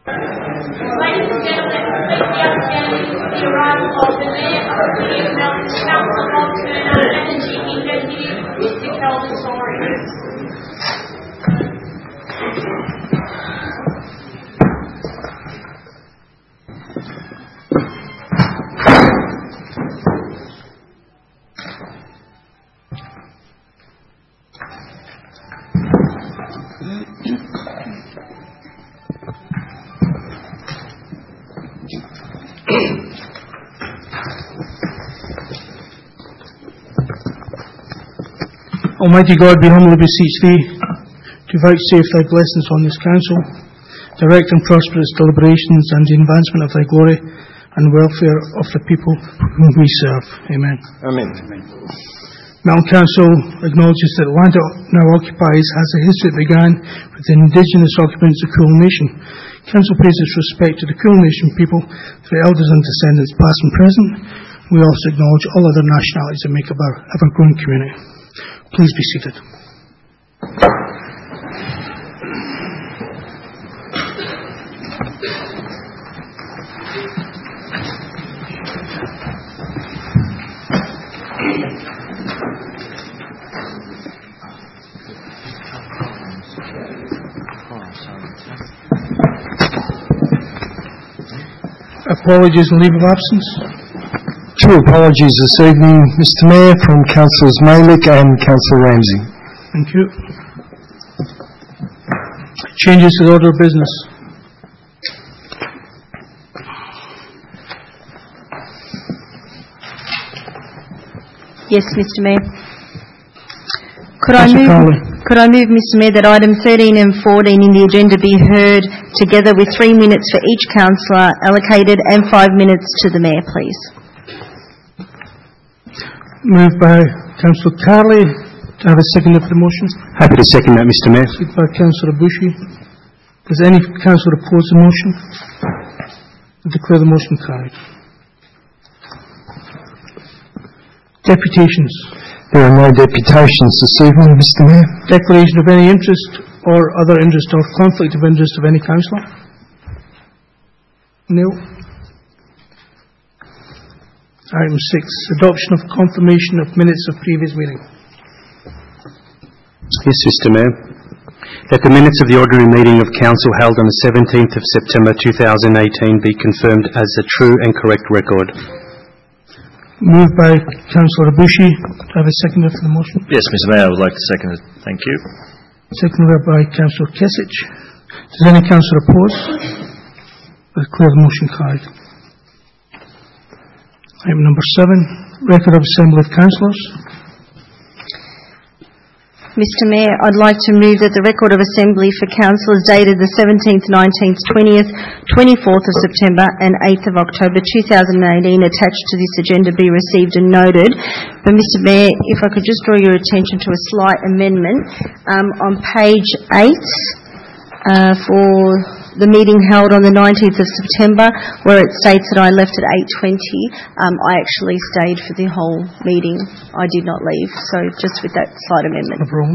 Ladies and gentlemen, please be outstanding for the arrival of the Mayor of the City of Melbourne, Councillor Bob Turner, and the Chief Executive, Mr. Kelvin Torrey. Almighty God, we humbly beseech Thee to vouchsafe Thy blessings on this council, direct and prosper its deliberations and the advancement of Thy glory and welfare of the people whom we serve. Amen. Amen. Melton Council acknowledges that the land it now occupies has a history that began with the indigenous occupants of Kulin Nation. Council pays its respect to the Kulin Nation people, their elders and descendants past and present. We also acknowledge all other nationalities that make up our ever-growing community. Please be seated. Apologies and leave of absence. Two apologies this evening, Mr Mayor, from Councillors Malik and Councillor Ramsey. Thank you. Changes to the order of business. Yes, Mr Mayor. Could I move, Mr Mayor, that item 13 and 14 in the agenda be heard together with 3 minutes for each councillor allocated and 5 minutes to the Mayor, please. Moved by Councillor Carley. Do I have a seconder for the motion? Happy to second that, Mr Mayor. Seconded by Councillor Bushy. Does any councillor oppose the motion? I declare the motion carried. Deputations. There are no deputations this evening, Mr Mayor. Declaration of any interest or other interest or conflict of interest of any councillor? No. Item 6. Adoption of confirmation of minutes of previous meeting. Yes, Mr Mayor. That the minutes of the ordinary meeting of Council held on the 17th of September 2018 be confirmed as a true and correct record. Moved by Councillor Bushy. Do I have a seconder for the motion? Yes, Mr Mayor, I would like to second it. Thank you. Seconded by Councillor Kesich. Does any councillor oppose? I declare the motion carried. Item number 7. Record of Assembly of Councillors. Mr Mayor, I'd like to move that the record of Assembly for councillors dated the 17th, 19th, 20th, 24th of September and 8th of October 2018 attached to this agenda be received and noted. But Mr Mayor, if I could just draw your attention to a slight amendment on page 8 for the meeting held on the 19th of September, where it states that I left at 8:20. I actually stayed for the whole meeting. I did not leave. So just with that slight amendment. No problem.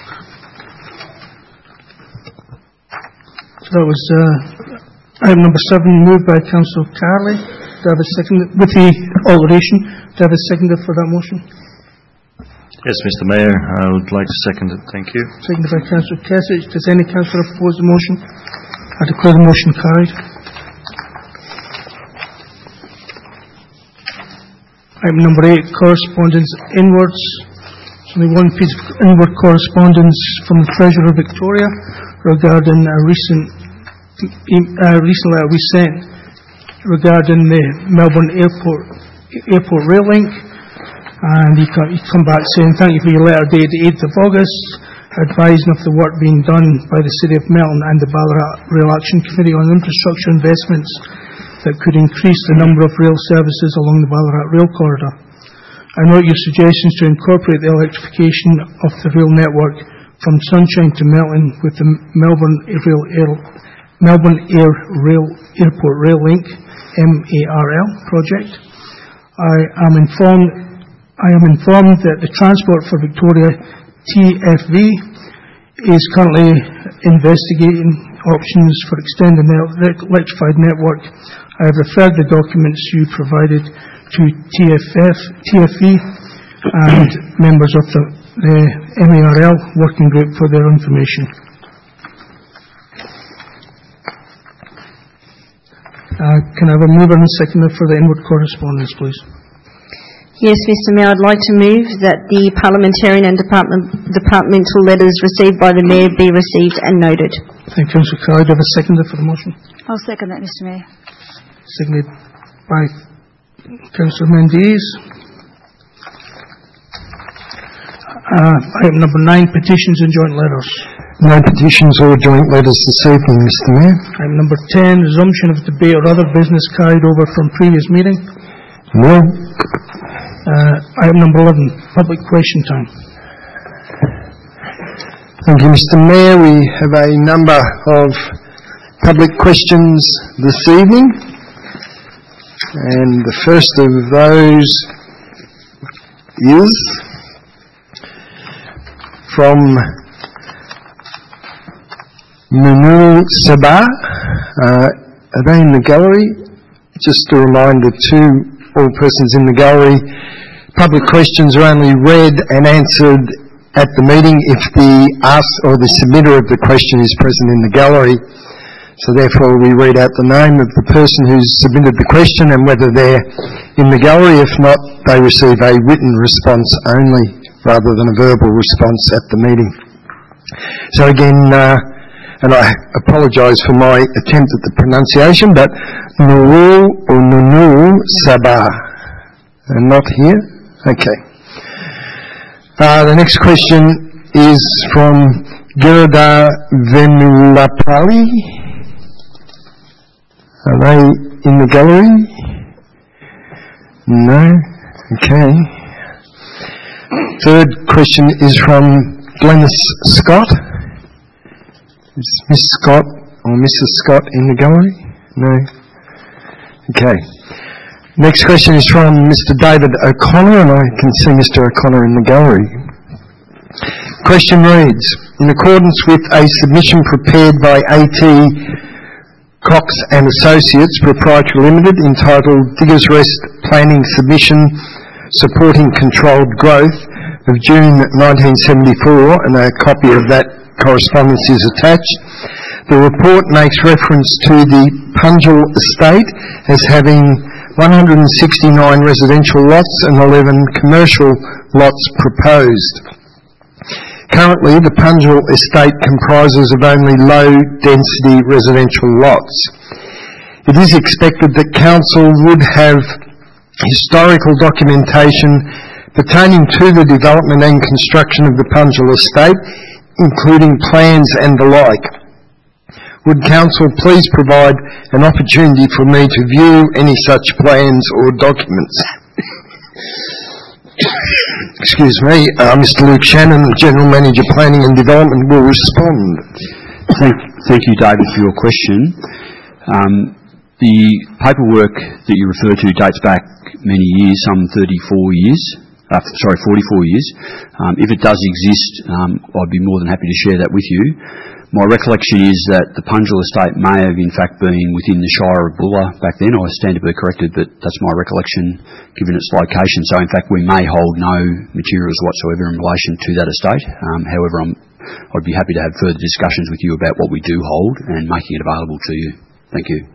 So that was item number 7, moved by Councillor Carley. Do I have a second with the alteration? Do I have a seconder for that motion? Yes, Mr Mayor, I would like to second it. Thank you. Seconded by Councillor Kesich. Does any councillor oppose the motion? I declare the motion carried. Item number 8, correspondence inwards. There's only one piece of inward correspondence from the Treasurer Victoria regarding a recent letter we sent regarding the Melbourne Airport Rail Link. And he come back saying, thank you for your letter dated the 8th of August. Advising of the work being done by the City of Melton and the Ballarat Rail Action Committee on infrastructure investments that could increase the number of rail services along the Ballarat Rail Corridor. I note your suggestions to incorporate the electrification of the rail network from Sunshine to Melton with the Melbourne Airport Rail Link (MARL) project. I am informed that the Transport for Victoria TFV is currently investigating options for extending the electrified network. I have referred the documents you provided to TFE and members of the MARL working group for their information. Can I have a mover and seconder for the inward correspondence, please? Yes, Mr Mayor, I'd like to move that the parliamentarian and departmental letters received by the Mayor be received and noted. Thank you, Councillor Crowd. Do I have a seconder for the motion? I'll second that, Mr Mayor. Seconded by Councillor Mendes. Item number 9, petitions and joint letters. No petitions or joint letters this evening, Mr Mayor. Item number 10, resumption of debate or other business carried over from previous meeting. No. Item number 11, public question time. Thank you, Mr Mayor. We have a number of public questions this evening. And the first of those is from Manul Sabah. Are they in the gallery? Just a reminder to all persons in the gallery, public questions are only read and answered at the meeting if the asked or the submitter of the question is present in the gallery. So therefore we read out the name of the person who's submitted the question and whether they're in the gallery. If not, they receive a written response only rather than a verbal response at the meeting. So again, and I apologise for my attempt at the pronunciation, but Nurul or Nunul Sabah. Not here? Okay. The next question is from Gerda Venulapali. Are they in the gallery? No? Okay. Third question is from Glenys Scott. Is Miss Scott or Mrs. Scott in the gallery? No? Okay. Next question is from Mr. David O'Connor, and I can see Mr. O'Connor in the gallery. Question reads, in accordance with a submission prepared by A.T. Cox and Associates Proprietary Limited entitled Diggers Rest Planning Submission Supporting Controlled Growth of June 1974, and a copy of that correspondence is attached. The report makes reference to the Punjil estate as having 169 residential lots and 11 commercial lots proposed. Currently, the Punjil estate comprises of only low-density residential lots. It is expected that Council would have historical documentation pertaining to the development and construction of the Punjil estate, including plans and the like. Would Council please provide an opportunity for me to view any such plans or documents? Excuse me, Mr. Luke Shannon, the General Manager Planning and Development, will respond. Thank you, David, for your question. The paperwork that you refer to dates back many years, some 44 years. If it does exist, I'd be more than happy to share that with you. My recollection is that the Punjil estate may have in fact been within the Shire of Bulla back then. I stand to be corrected, but that's my recollection given its location. So in fact we may hold no materials whatsoever in relation to that estate. However, I'd be happy to have further discussions with you about what we do hold and making it available to you. Thank you.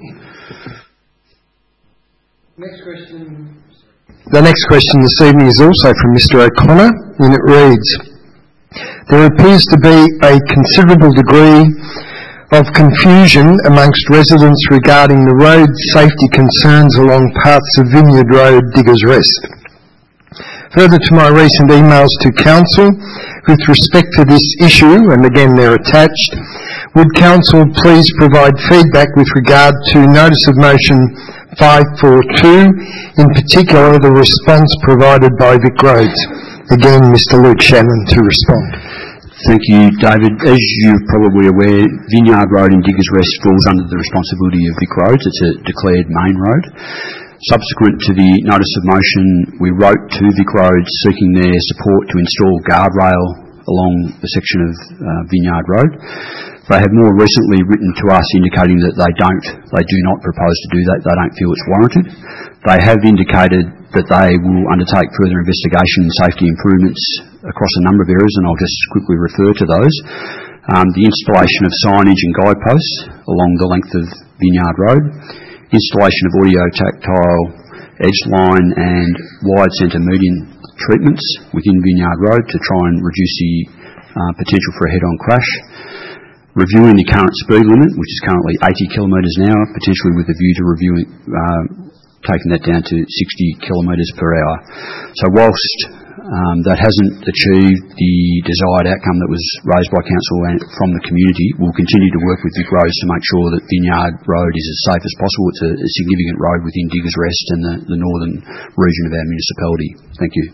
Next question. The next question this evening is also from Mr. O'Connor, and it reads, there appears to be a considerable degree of confusion amongst residents regarding the road safety concerns along parts of Vineyard Road, Diggers Rest. Further to my recent emails to Council with respect to this issue, and again they're attached, would Council please provide feedback with regard to Notice of Motion 542, in particular the response provided by Vic Roads. Again, Mr. Luke Shannon to respond. Thank you, David. As you're probably aware, Vineyard Road in Diggers Rest falls under the responsibility of Vic Roads. It's a declared main road. Subsequent to the Notice of Motion, we wrote to Vic Roads seeking their support to install guardrail along the section of Vineyard Road. They have more recently written to us indicating that they do not propose to do that. They don't feel it's warranted. They have indicated that they will undertake further investigation and safety improvements across a number of areas, and I'll just quickly refer to those. The installation of signage and guideposts along the length of Vineyard Road, installation of audio tactile edge line and wide centre median treatments within Vineyard Road to try and reduce the potential for a head-on crash, reviewing the current speed limit, which is currently 80 kilometres an hour, potentially with a view to reviewing taking that down to 60 kilometres per hour. So whilst that hasn't achieved the desired outcome that was raised by Council and from the community, we'll continue to work with Vic Roads to make sure that Vineyard Road is as safe as possible. It's a significant road within Diggers Rest and the northern region of our municipality. Thank you.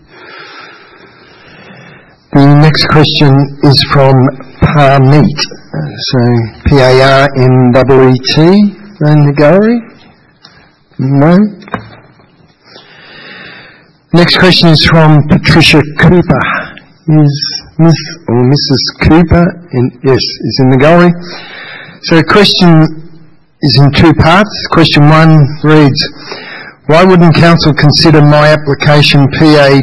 The next question is from Parmeet. So P-A-R-M-E-E-T. In the gallery? No. Next question is from Patricia Cooper. Is Miss or Mrs. Cooper is in the gallery. So the question is in two parts. Question one reads, why wouldn't Council consider my application PA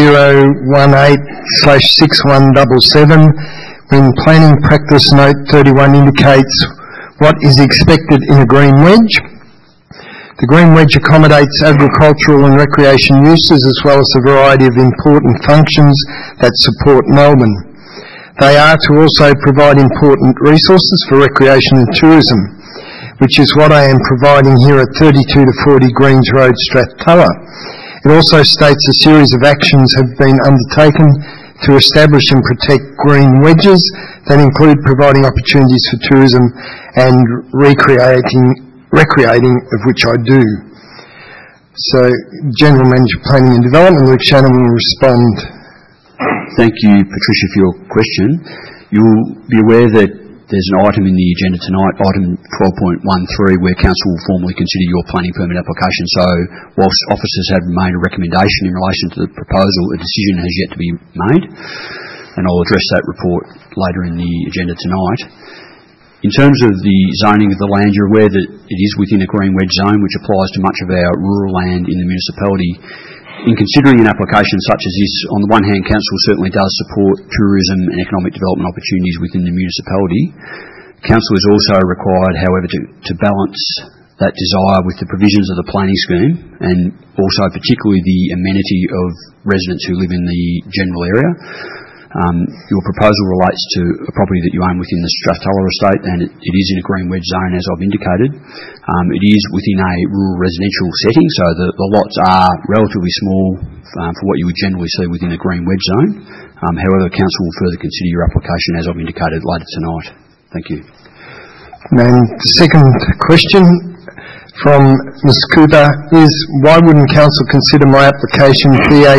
2018/6177 when Planning Practice Note 31 indicates what is expected in a green wedge? The green wedge accommodates agricultural and recreation uses as well as a variety of important functions that support Melbourne. They are to also provide important resources for recreation and tourism, which is what I am providing here at 32 to 40 Greens Road, Strathclyde. It also states a series of actions have been undertaken to establish and protect green wedges that include providing opportunities for tourism and recreating, of which I do. So, General Manager Planning and Development, Luke Shannon, will respond. Thank you, Patricia, for your question. You'll be aware that there's an item in the agenda tonight, item 12.13, where Council will formally consider your planning permit application. So, whilst officers have made a recommendation in relation to the proposal, a decision has yet to be made, and I'll address that report later in the agenda tonight. In terms of the zoning of the land, you're aware that it is within a green wedge zone, which applies to much of our rural land in the municipality. In considering an application such as this, on the one hand, Council certainly does support tourism and economic development opportunities within the municipality. Council is also required, however, to balance that desire with the provisions of the planning scheme and also particularly the amenity of residents who live in the general area. Your proposal relates to a property that you own within the Strathclyde estate, and it is in a green wedge zone, as I've indicated. It is within a rural residential setting, so the lots are relatively small for what you would generally see within a green wedge zone. However, Council will further consider your application, as I've indicated, later tonight. Thank you. And the second question from Ms. Cooper is, why wouldn't Council consider my application PA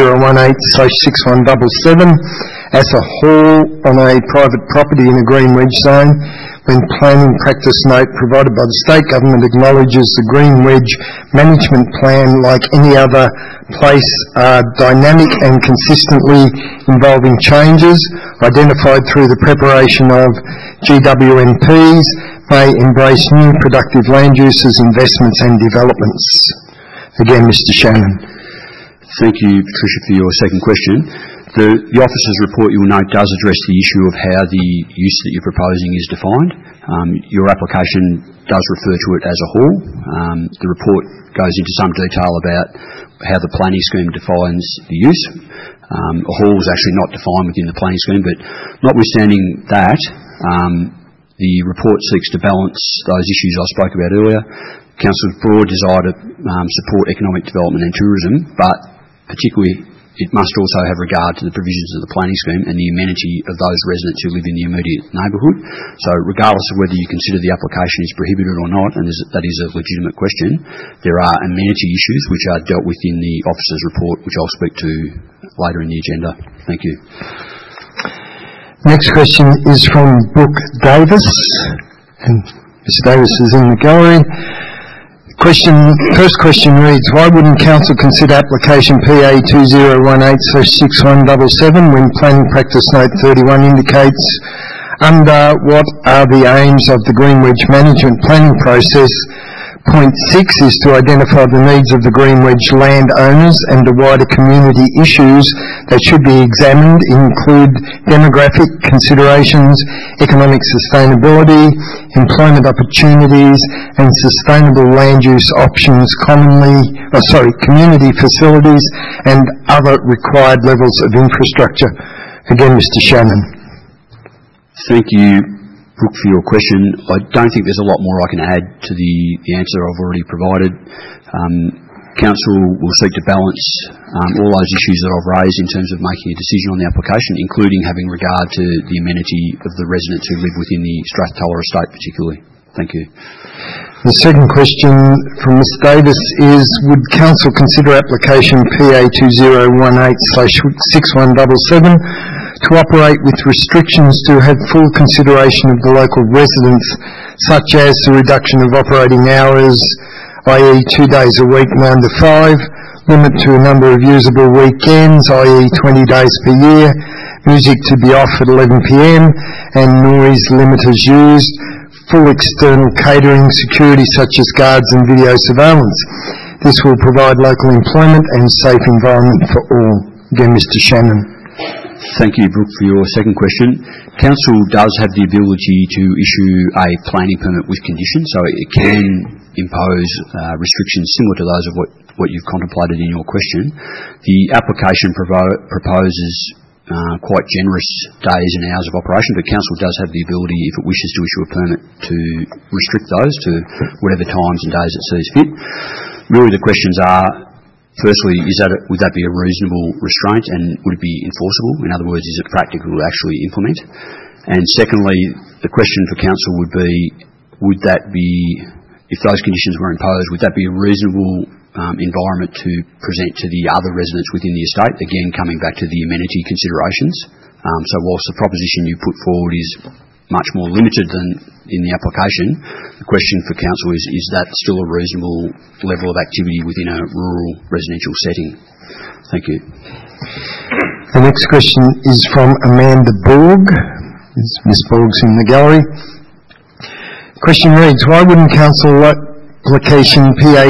2018/6177 as a hall on a private property in a green wedge zone when Planning Practice Note provided by the State Government acknowledges the green wedge management plan, like any other place, are dynamic and consistently involving changes identified through the preparation of GWMPs, may embrace new productive land uses, investments and developments. Again, Mr. Shannon. Thank you, Patricia, for your second question. The officer's report, you will note, does address the issue of how the use that you're proposing is defined. Your application does refer to it as a hall. The report goes into some detail about how the planning scheme defines the use. A hall is actually not defined within the planning scheme, but notwithstanding that, the report seeks to balance those issues I spoke about earlier. Council's broad desire to support economic development and tourism, but particularly it must also have regard to the provisions of the planning scheme and the amenity of those residents who live in the immediate neighbourhood. So regardless of whether you consider the application is prohibited or not, and that is a legitimate question, there are amenity issues which are dealt with in the officer's report, which I'll speak to later in the agenda. Thank you. Next question is from Brooke Davis, and Ms. Davis is in the gallery. First question reads, why wouldn't Council consider application PA 2018/6177 when Planning Practice Note 31 indicates Under what are the aims of the Greenwich Management Planning Process? Point 6 is to identify the needs of the Greenwich landowners and the wider community issues that should be examined include demographic considerations, economic sustainability, employment opportunities and sustainable land use options, community facilities and other required levels of infrastructure. Again, Mr. Shannon. Thank you, Brooke, for your question. I don't think there's a lot more I can add to the answer I've already provided. Council will seek to balance all those issues that I've raised in terms of making a decision on the application, including having regard to the amenity of the residents who live within the Strathtoller estate particularly. Thank you. The second question from Ms Davis is, would Council consider application PA 2018/6177 to operate with restrictions to have full consideration of the local residents, such as the reduction of operating hours, i.e. 2 days a week, 9 to 5, limit to a number of usable weekends, i.e. 20 days per year, music to be off at 11 p.m, and noise limit as used, full external catering, security such as guards and video surveillance. This will provide local employment and safe environment for all. Again, Mr. Shannon. Thank you, Brooke, for your second question. Council does have the ability to issue a planning permit with conditions, so it can impose restrictions similar to those of what you've contemplated in your question. The application proposes quite generous days and hours of operation, but Council does have the ability, if it wishes to issue a permit, to restrict those to whatever times and days it sees fit. Really the questions are, firstly, would that be a reasonable restraint and would it be enforceable? In other words, is it practical to actually implement? And secondly, the question for Council would be, would that be, if those conditions were imposed, would that be a reasonable environment to present to the other residents within the estate? Again, coming back to the amenity considerations. So whilst the proposition you put forward is much more limited than in the application, the question for Council is that still a reasonable level of activity within a rural residential setting? Thank you. The next question is from Amanda Borg. Ms Borg's in the gallery. Question reads, why wouldn't Council application PA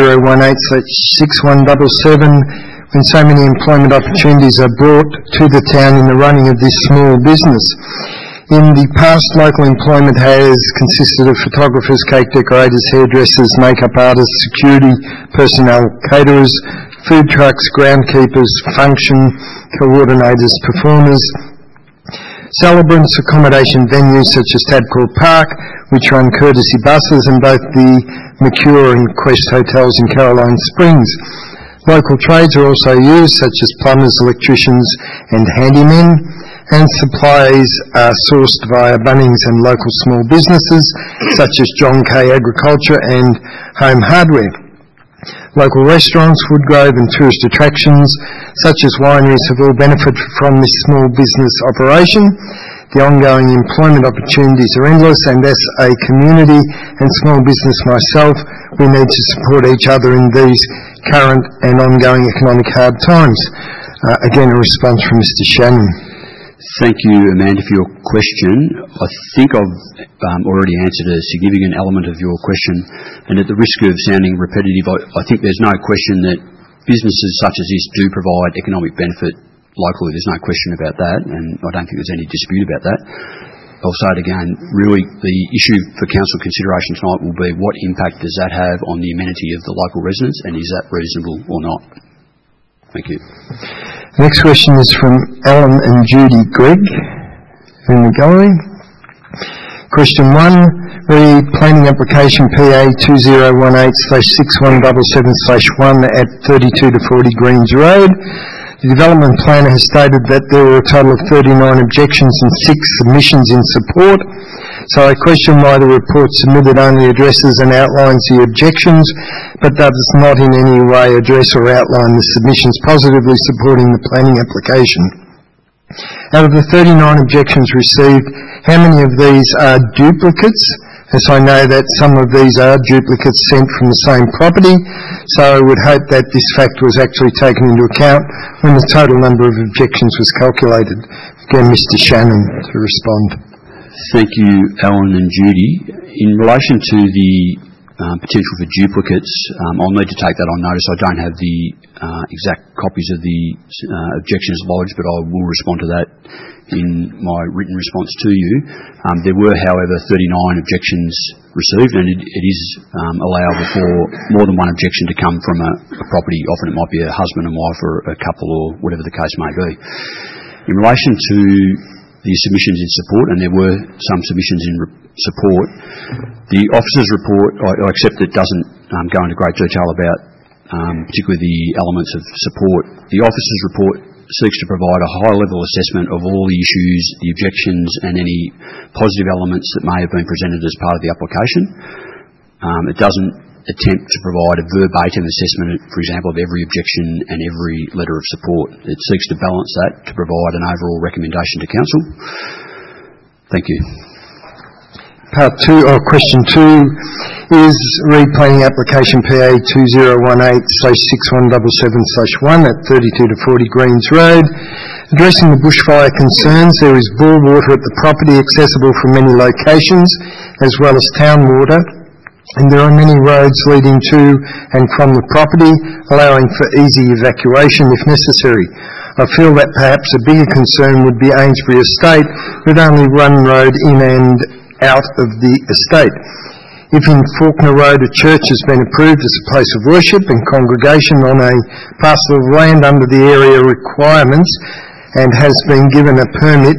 2018/6177 when so many employment opportunities are brought to the town in the running of this small business? In the past, local employment has consisted of photographers, cake decorators, hairdressers, makeup artists, security personnel, caterers, food trucks, groundkeepers, function coordinators, performers, celebrants, accommodation venues such as Tabcorp Park, which run courtesy buses, and both the Mercure and Quest hotels in Caroline Springs. Local trades are also used, such as plumbers, electricians and handymen, and supplies are sourced via Bunnings and local small businesses such as John Kay Agriculture and Home Hardware. Local restaurants, Woodgrove and tourist attractions such as wineries have all benefited from this small business operation. The ongoing employment opportunities are endless, and as a community and small business myself, we need to support each other in these current and ongoing economic hard times. Again, a response from Mr. Shannon. Thank you, Amanda, for your question. I think I've already answered a significant element of your question, and at the risk of sounding repetitive, I think there's no question that businesses such as this do provide economic benefit locally. There's no question about that, and I don't think there's any dispute about that. I'll say it again, really the issue for Council consideration tonight will be what impact does that have on the amenity of the local residents, and is that reasonable or not? Thank you. Next question is from Alan and Judy Gregg in the gallery. Question 1, read planning application PA 2018/6177/1 at 32 to 40 Greens Road. The development planner has stated that there were a total of 39 objections and 6 submissions in support. So I question why the report submitted only addresses and outlines the objections, but does not in any way address or outline the submissions positively supporting the planning application. Out of the 39 objections received, how many of these are duplicates? As I know that some of these are duplicates sent from the same property, so I would hope that this fact was actually taken into account when the total number of objections was calculated. Again, Mr. Shannon to respond. Thank you, Alan and Judy. In relation to the potential for duplicates, I'll need to take that on notice. I don't have the exact copies of the objections lodged, but I will respond to that in my written response to you. There were, however, 39 objections received, and it is allowable for more than one objection to come from a property. Often it might be a husband and wife or a couple or whatever the case may be. In relation to the submissions in support, and there were some submissions in support, the officer's report, I accept it doesn't go into great detail about particularly the elements of support. The officer's report seeks to provide a high-level assessment of all the issues, the objections and any positive elements that may have been presented as part of the application. It doesn't attempt to provide a verbatim assessment, for example, of every objection and every letter of support. It seeks to balance that to provide an overall recommendation to Council. Thank you. Part 2, or question 2, is replanning application PA 2018/6177/1 at 32 to 40 Greens Road. Addressing the bushfire concerns, there is bore water at the property accessible from many locations, as well as town water, and there are many roads leading to and from the property, allowing for easy evacuation if necessary. I feel that perhaps a bigger concern would be Ainsbury Estate, with only one road in and out of the estate. If in Faulkner Road a church has been approved as a place of worship and congregation on a parcel of land under the area requirements and has been given a permit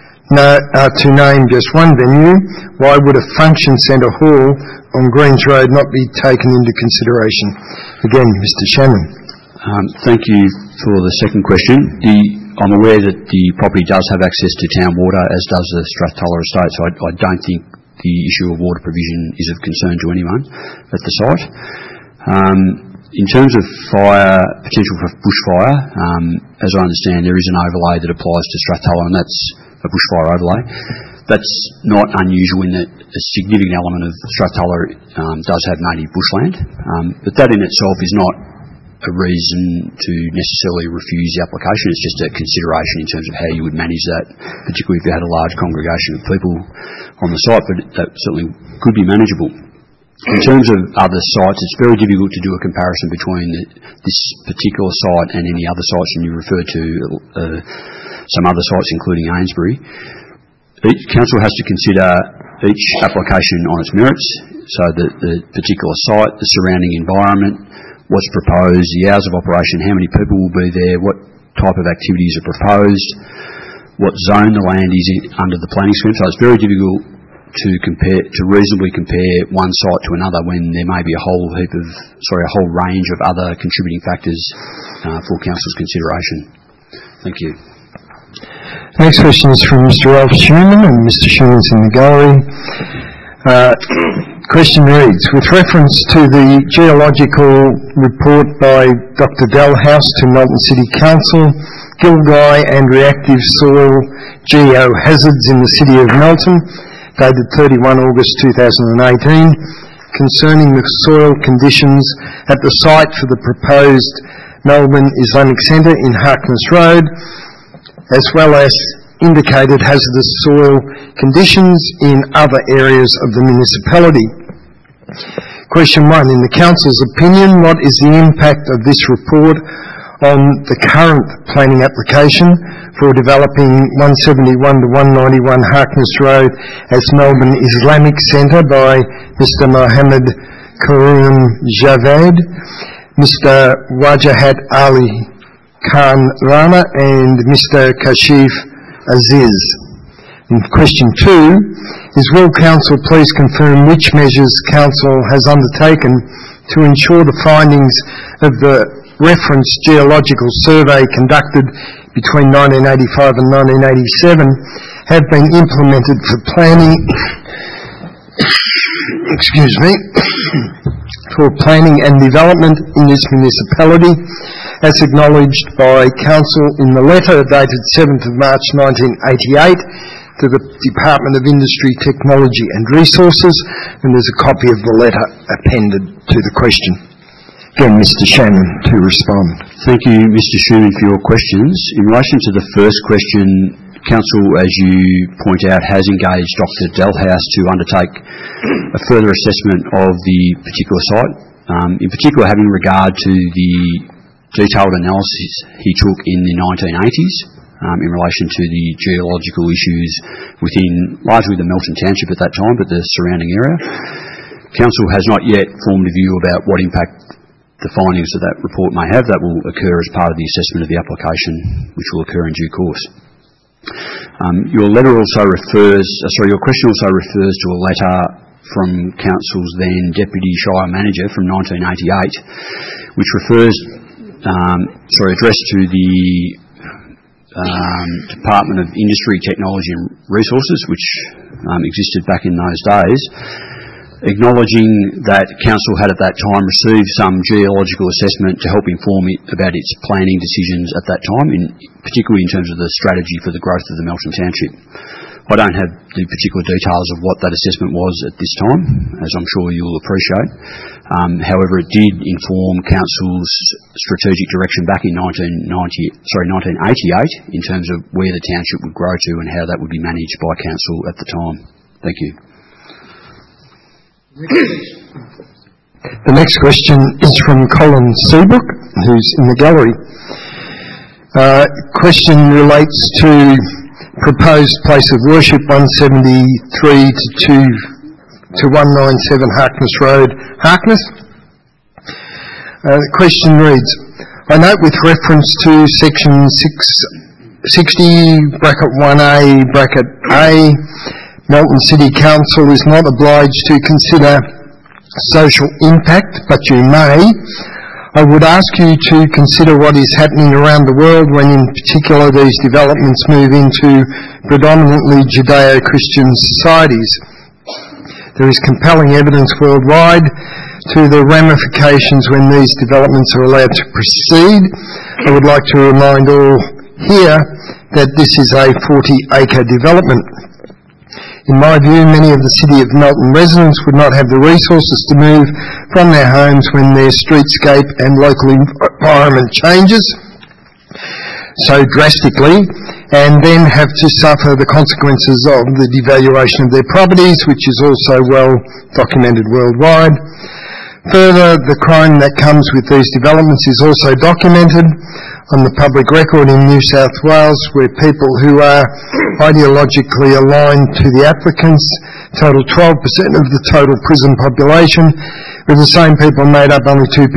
to name just one venue, why would a function centre hall on Greens Road not be taken into consideration? Again, Mr. Shannon. Thank you for the second question. I'm aware that the property does have access to town water, as does the Strathtoller Estate, so I don't think the issue of water provision is of concern to anyone at the site. In terms of potential for bushfire, as I understand, there is an overlay that applies to Strathtoller, and that's a bushfire overlay. That's not unusual in that a significant element of Strathtoller does have native bushland, but that in itself is not a reason to necessarily refuse the application. It's just a consideration in terms of how you would manage that, particularly if you had a large congregation of people on the site, but that certainly could be manageable. In terms of other sites, it's very difficult to do a comparison between this particular site and any other sites, and you referred to some other sites, including Ainsbury. Each council has to consider each application on its merits, so the particular site, the surrounding environment, what's proposed, the hours of operation, how many people will be there, what type of activities are proposed, what zone the land is in under the planning scheme. So it's very difficult to reasonably compare one site to another when there may be a whole range of other contributing factors for council's consideration. Thank you. Next question is from Mr. Ralph Schumann, and Mr. Schumann's in the gallery. Question reads, with reference to the geological report by Dr. Dalhouse to Melton City Council, Gilgai and reactive soil geohazards in the City of Melton, dated 31 August 2018, concerning the soil conditions at the site for the proposed Melbourne Islamic Centre in Harkness Road, as well as indicated hazardous soil conditions in other areas of the municipality. Question 1. In the Council's opinion, what is the impact of this report on the current planning application for developing 171 to 191 Harkness Road as Melbourne Islamic Centre by Mr. Mohammed Karoon Javed, Mr. Wajahat Ali Khan Rana and Mr. Kashif Aziz? In question 2 is, will Council please confirm which measures Council has undertaken to ensure the findings of the reference geological survey conducted between 1985 and 1987 have been implemented for planning for planning and development in this municipality, as acknowledged by Council in the letter dated 7th of March 1988 to the Department of Industry, Technology and Resources, and there's a copy of the letter appended to the question. Again, Mr. Shannon to respond. Thank you, Mr. Schumann, for your questions. In relation to the first question, Council, as you point out, has engaged Dr. Delhouse to undertake a further assessment of the particular site, in particular having regard to the detailed analysis he took in the 1980s in relation to the geological issues within largely the Melton Township at that time, but the surrounding area. Council has not yet formed a view about what impact the findings of that report may have. That will occur as part of the assessment of the application, which will occur in due course. Your question also refers to a letter from Council's then Deputy Shire Manager from 1988, which addressed to the Department of Industry, Technology and Resources, which existed back in those days, acknowledging that Council had at that time received some geological assessment to help inform it about its planning decisions at that time, particularly in terms of the strategy for the growth of the Melton Township. I don't have the particular details of what that assessment was at this time, as I'm sure you'll appreciate. However, it did inform Council's strategic direction back in 1988 in terms of where the township would grow to and how that would be managed by Council at the time. Thank you. The next question is from Colin Seabrook, who's in the gallery. Question relates to proposed place of worship 173 to 197 Harkness Road, Harkness. The question reads, I note with reference to section 660 bracket 1A bracket A, Melton City Council is not obliged to consider social impact, but you may. I would ask you to consider what is happening around the world when in particular these developments move into predominantly Judeo-Christian societies. There is compelling evidence worldwide to the ramifications when these developments are allowed to proceed. I would like to remind all here that this is a 40-acre development. In my view, many of the City of Melton residents would not have the resources to move from their homes when their streetscape and local environment changes so drastically, and then have to suffer the consequences of the devaluation of their properties, which is also well documented worldwide. Further, the crime that comes with these developments is also documented on the public record in New South Wales, where people who are ideologically aligned to the applicants total 12% of the total prison population, with the same people made up only 2.6%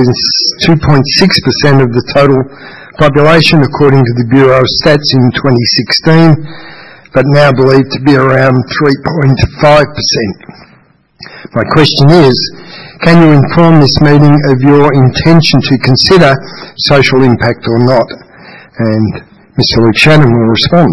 of the total population, according to the Bureau of Stats in 2016, but now believed to be around 3.5%. My question is, can you inform this meeting of your intention to consider social impact or not? And Mr. Luke Shannon will respond.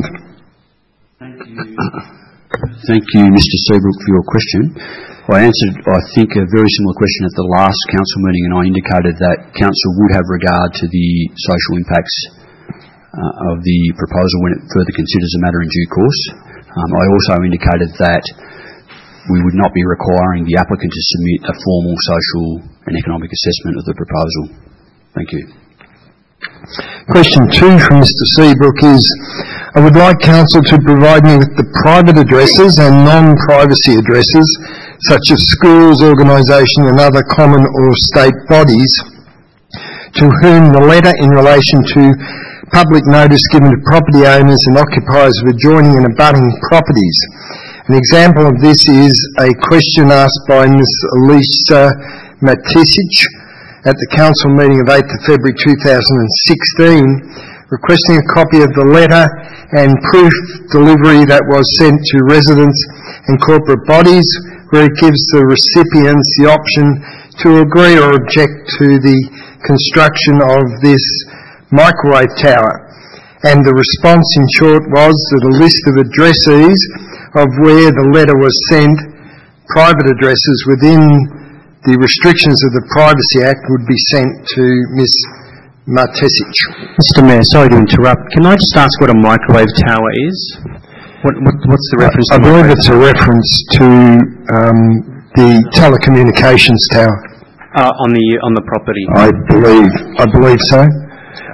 Thank you, Mr. Seabrook, for your question. I answered, I think, a very similar question at the last council meeting, and I indicated that council would have regard to the social impacts of the proposal when it further considers the matter in due course. I also indicated that we would not be requiring the applicant to submit a formal social and economic assessment of the proposal. Thank you. Question 2 from Mr. Seabrook is, I would like Council to provide me with the private addresses and non-privacy addresses, such as schools, organisation and other common or state bodies, to whom the letter in relation to public notice given to property owners and occupiers of adjoining and abutting properties. An example of this is a question asked by Ms. Elisa Matisic at the Council meeting of 8th of February 2016, requesting a copy of the letter and proof delivery that was sent to residents and corporate bodies, where it gives the recipients the option to agree or object to the construction of this microwave tower. And the response in short was that a list of addressees of where the letter was sent, private addresses within the restrictions of the Privacy Act, would be sent to Ms. Matisic. Mr. Mayor, sorry to interrupt. Can I just ask what a microwave tower is? What's the reference to? I believe it's a reference to the telecommunications tower. On the property. I believe so.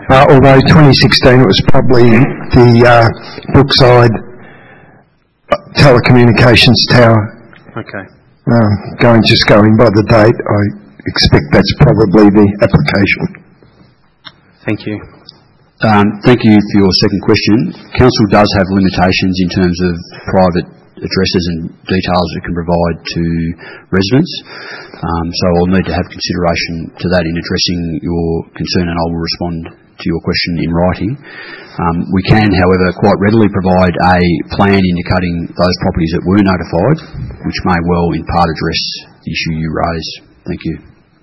although 2016 it was probably the Brookside telecommunications tower. Okay. Going by the date, I expect that's probably the application. Thank you. Thank you for your second question. Council does have limitations in terms of private addresses and details it can provide to residents, so I'll need to have consideration to that in addressing your concern, and I will respond to your question in writing. We can, however, quite readily provide a plan indicating those properties that were notified, which may well in part address the issue you raise. Thank you.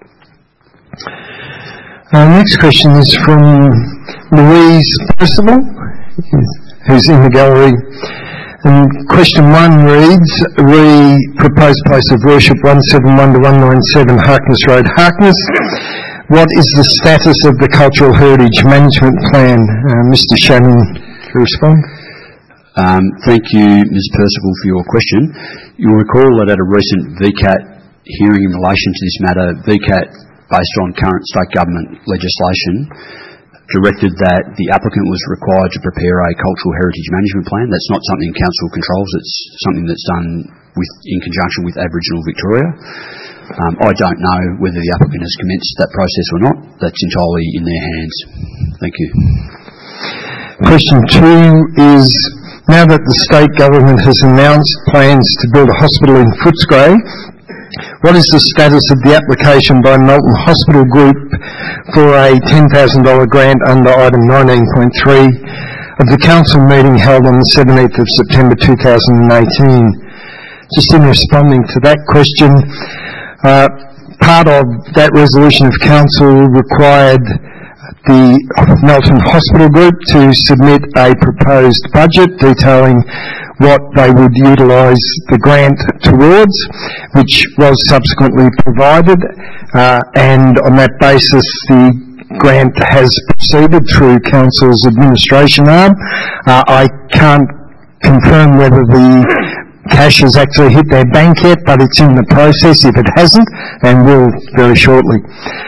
Next question is from Louise Percival, who's in the gallery. And question 1 reads, proposed place of worship 171 to 197 Harkness Road, Harkness. What is the status of the Cultural Heritage Management Plan? Mr. Shannon, to respond. Thank you, Ms. Percival, for your question. You'll recall that at a recent VCAT hearing in relation to this matter, VCAT, based on current state government legislation, directed that the applicant was required to prepare a cultural heritage management plan. That's not something council controls, it's something that's done in conjunction with Aboriginal Victoria. I don't know whether the applicant has commenced that process or not. That's entirely in their hands. Thank you. Question 2 is, now that the state government has announced plans to build a hospital in Footscray, what is the status of the application by Melton Hospital Group for a $10,000 grant under item 19.3 of the council meeting held on the 17th of September 2018? Just in responding to that question, part of that resolution of council required the Melton Hospital Group to submit a proposed budget detailing what they would utilise the grant towards, which was subsequently provided, and on that basis the grant has proceeded through Council's administration arm. I can't confirm whether the cash has actually hit their bank yet, but it's in the process if it hasn't, and will very shortly.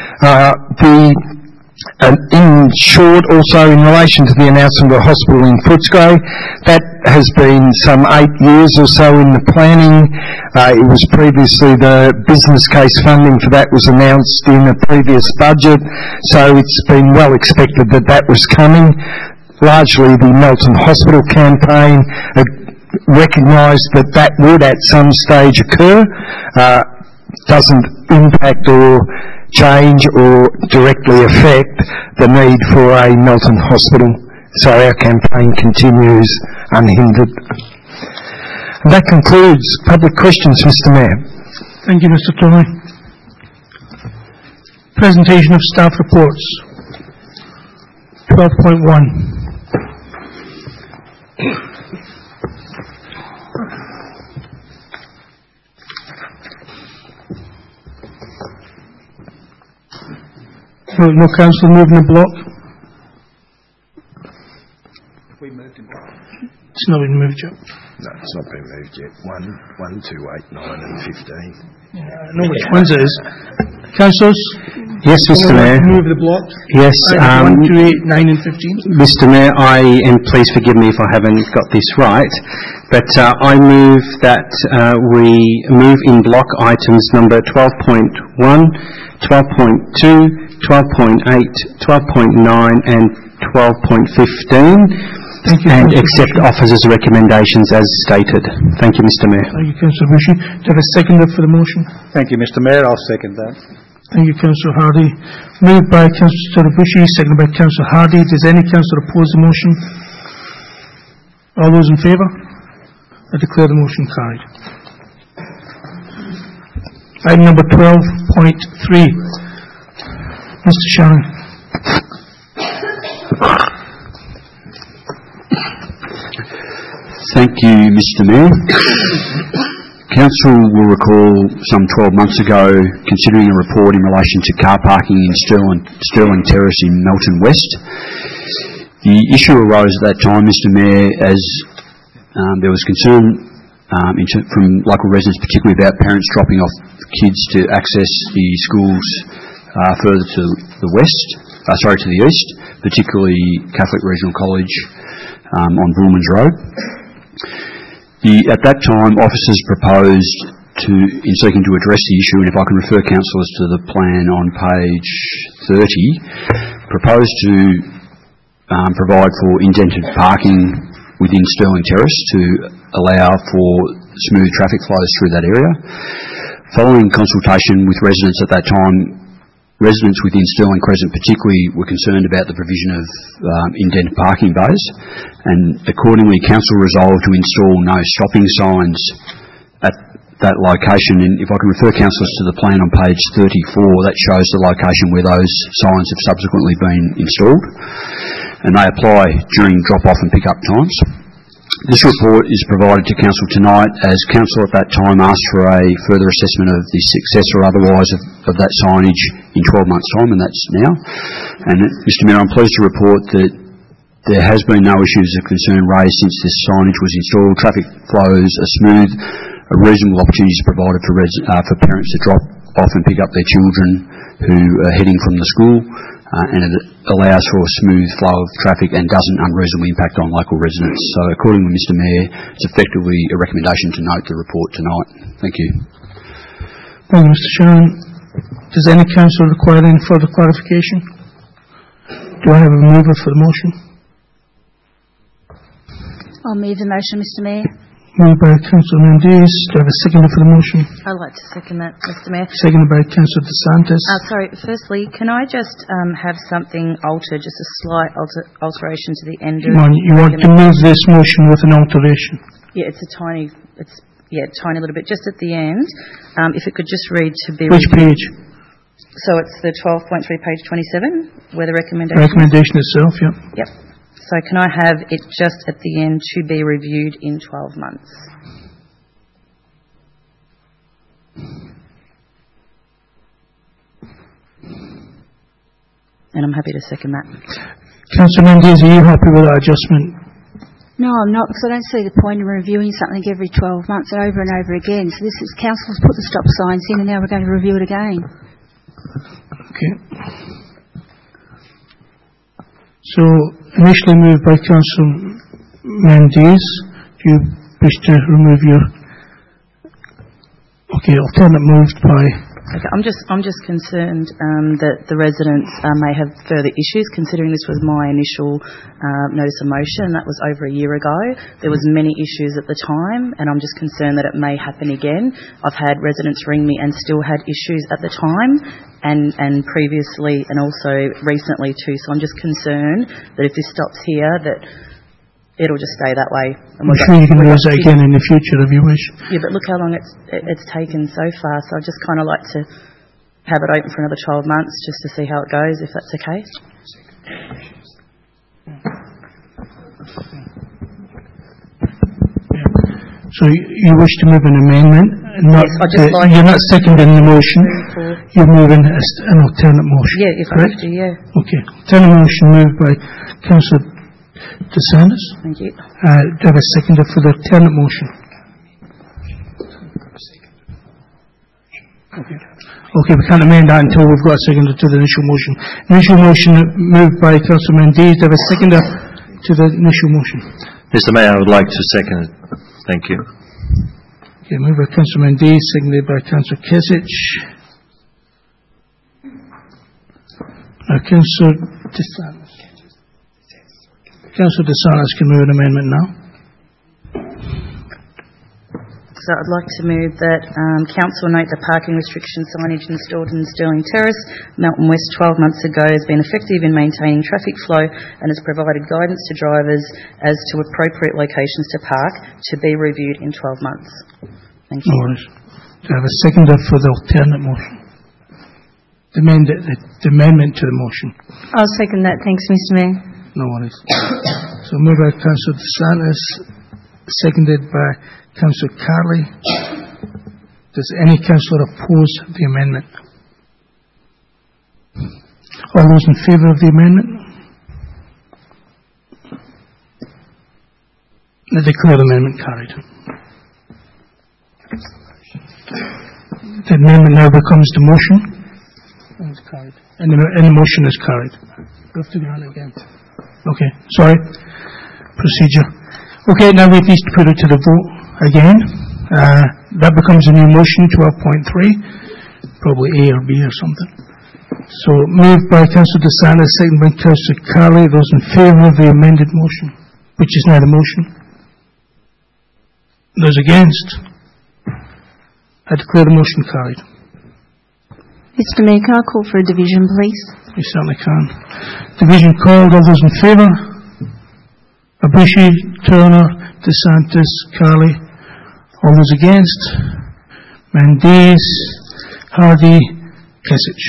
In short, also in relation to the announcement of the hospital in Footscray, that has been some 8 years or so in the planning. It was previously the business case funding for that was announced in a previous budget, so it's been well expected that that was coming. Largely the Melton Hospital campaign recognised that that would at some stage occur. Doesn't impact or change or directly affect the need for a Melton Hospital. So our campaign continues unhindered. And that concludes public questions, Mr. Mayor. Thank you, Mr. Toley. Presentation of staff reports. 12.1. No council moving the block? We moved in block. It's not been moved yet. No, it's not been moved yet. 1, 2, 8, 9 and 15. I know which ones it is. Councillors? Yes, Mr. Mayor. Move the block. Yes. 1, 2, 8, 9 and 15. Mr. Mayor, and please forgive me if I haven't got this right, but I move that we move in block items number 12.1, 12.2, 12.8, 12.9 and 12.15 and accept officers' recommendations as stated. Thank you, Mr. Mayor. Thank you, Councillor Bushy. Do you have a seconder for the motion? Thank you, Mr. Mayor. I'll second that. Thank you, Councillor Hardy. Moved by Councillor Bushy, seconded by Councillor Hardy. Does any councillor oppose the motion? All those in favour? I declare the motion carried. Item number 12.3. Mr. Shannon. Thank you, Mr. Mayor. Council will recall some 12 months ago considering a report in relation to car parking in Stirling Terrace in Melton West. The issue arose at that time, Mr. Mayor, as there was concern from local residents, particularly about parents dropping off kids to access the schools further to the west. to the east, particularly Catholic Regional College on Bullmans Road. At that time, officers proposed in seeking to address the issue, and if I can refer councillors to the plan on page 30, proposed to provide for indented parking within Stirling Terrace to allow for smooth traffic flows through that area. Following consultation with residents at that time, residents within Stirling Crescent particularly were concerned about the provision of indented parking bays, and accordingly council resolved to install no stopping signs at that location. And if I can refer councillors to the plan on page 34, that shows the location where those signs have subsequently been installed, and they apply during drop-off and pick-up times. This report is provided to council tonight as council at that time asked for a further assessment of the success or otherwise of that signage in 12 months' time, and that's now. And Mr Mayor, I'm pleased to report that there has been no issues of concern raised since this signage was installed. Traffic flows are smooth, a reasonable opportunity is provided for parents to drop off and pick up their children who are heading from the school, and it allows for a smooth flow of traffic and doesn't unreasonably impact on local residents. So accordingly, Mr Mayor, it's effectively a recommendation to note the report tonight. Thank you. Thank you, Mr Shannon. Does any councillor require any further clarification? Do I have a mover for the motion? I'll move the motion, Mr Mayor. Moved by Councillor Mendes. Do I have a seconder for the motion? I'd like to second that, Mr Mayor. Seconded by Councillor DeSantis. Sorry, firstly, can I just have something altered, just a slight alteration to the end of... You want to move this motion with an alteration? Yeah, it's a tiny little bit, just at the end. If it could just read to be... Which page? So it's the 12.3, page 27, where the recommendation... Recommendation itself, yep. Yep. So can I have it just at the end to be reviewed in 12 months? And I'm happy to second that. Councillor Mendes, are you happy with that adjustment? No, I'm not, because I don't see the point in reviewing something every 12 months over and over again. So this is council's put the stop signs in, and now we're going to review it again. Okay. So, initially moved by Councillor Mendes. Do you wish to remove your... Okay, alternate moved by... Okay, I'm just concerned that the residents may have further issues, considering this was my initial notice of motion. That was over a year ago. There was many issues at the time, and I'm just concerned that it may happen again. I've had residents ring me and still had issues at the time, and previously, and also recently too. So I'm just concerned that if this stops here, that it'll just stay that way. And I'm sure you can raise that again in the future if you wish. Yeah, but look how long it's taken so far. So I just kind of like to have it open for another 12 months just to see how it goes, if that's okay. So you wish to move an amendment? Yes, you're not seconding the motion. You're moving an alternate motion. Yeah, if correct? I have to, yeah. Okay. Alternate motion moved by Councillor DeSantis. Thank you. Do I have a seconder for the alternate motion? Okay, we can't amend that until we've got a seconder to the initial motion. Initial motion moved by Councillor Mendes. Do I have a seconder to the initial motion? Mr Mayor, I would like to second it. Thank you. Okay, moved by Councillor Mendes, seconded by Councillor Kesich. Councillor DeSantis. Councillor DeSantis can move an amendment now. So I'd like to move that Council note the parking restriction signage installed in Stirling Terrace, Melton West 12 months ago has been effective in maintaining traffic flow and has provided guidance to drivers as to appropriate locations to park to be reviewed in 12 months. Thank you. No worries. Do I have a seconder for the alternate motion? The amendment to the motion. I'll second that. Thanks, Mr Mayor. No worries. So moved by Councillor DeSantis, seconded by Councillor Carley. Does any councillor oppose the amendment? All those in favour of the amendment? I declare the amendment carried. The amendment now becomes the motion. It's carried. And the motion is carried. We have to go on again. Okay, sorry. Procedure. Okay, now we need to put it to the vote again. That becomes a new motion, 12.3, probably A or B or something. So moved by Councillor DeSantis, second by Councillor Carley. Those in favour of the amended motion, which is now the motion. Those against? I declare the motion carried. Mr Mayor, can I call for a division, please? You certainly can. Division called. All those in favour? Abushi, Turner, DeSantis, Carley. All those against? Mendes, Hardy, Kesich.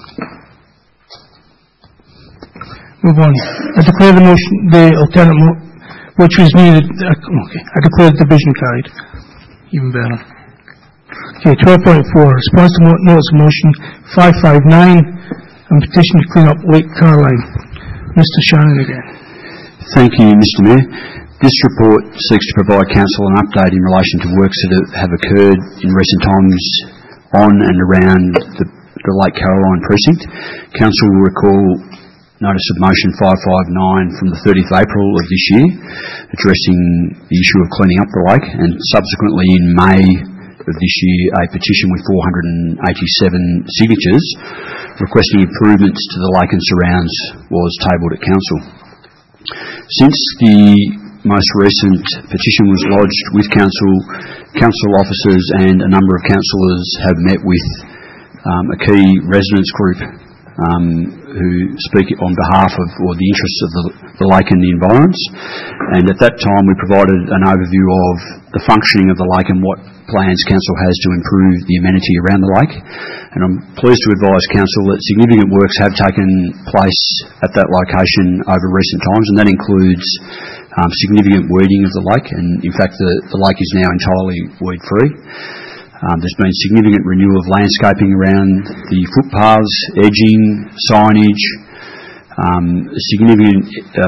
Move on. I declare the motion, the alternate which was needed. Okay. I declare the division carried. Even better. Okay, 12.4. Response to notice of motion 559 and petition to clean up Lake Caroline. Mr. Shannon again. Thank you, Mr Mayor. This report seeks to provide Council an update in relation to works that have occurred in recent times on and around the Lake Caroline precinct. Council will recall notice of motion 559 from the 30th of April of this year addressing the issue of cleaning up the lake, and subsequently in May of this year a petition with 487 signatures requesting improvements to the lake and surrounds was tabled at Council. Since the most recent petition was lodged with Council officers and a number of councillors have met with a key residents group who speak on behalf of or the interests of the lake and the environs. And at that time we provided an overview of the functioning of the lake and what plans Council has to improve the amenity around the lake. And I'm pleased to advise Council that significant works have taken place at that location over recent times, and that includes significant weeding of the lake, and in fact the lake is now entirely weed free. There's been significant renewal of landscaping around the footpaths, edging, signage. Significant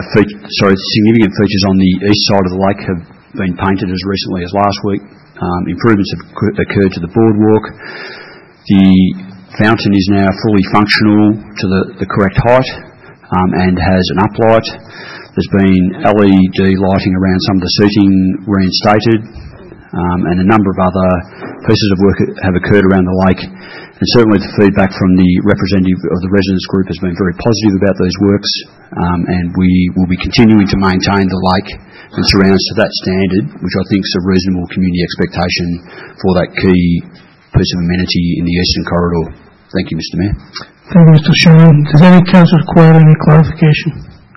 features on the east side of the lake have been painted as recently as last week. Improvements have occurred to the boardwalk. The fountain is now fully functional to the correct height and has an uplight. There's been LED lighting around some of the seating reinstated, and a number of other pieces of work have occurred around the lake. And certainly the feedback from the representative of the residents group has been very positive about those works, and we will be continuing to maintain the lake and surrounds to that standard, which I think is a reasonable community expectation for that key piece of amenity in the eastern corridor. Thank you, Mr Mayor. Thank you, Mr. Shannon. Does any council require any clarification?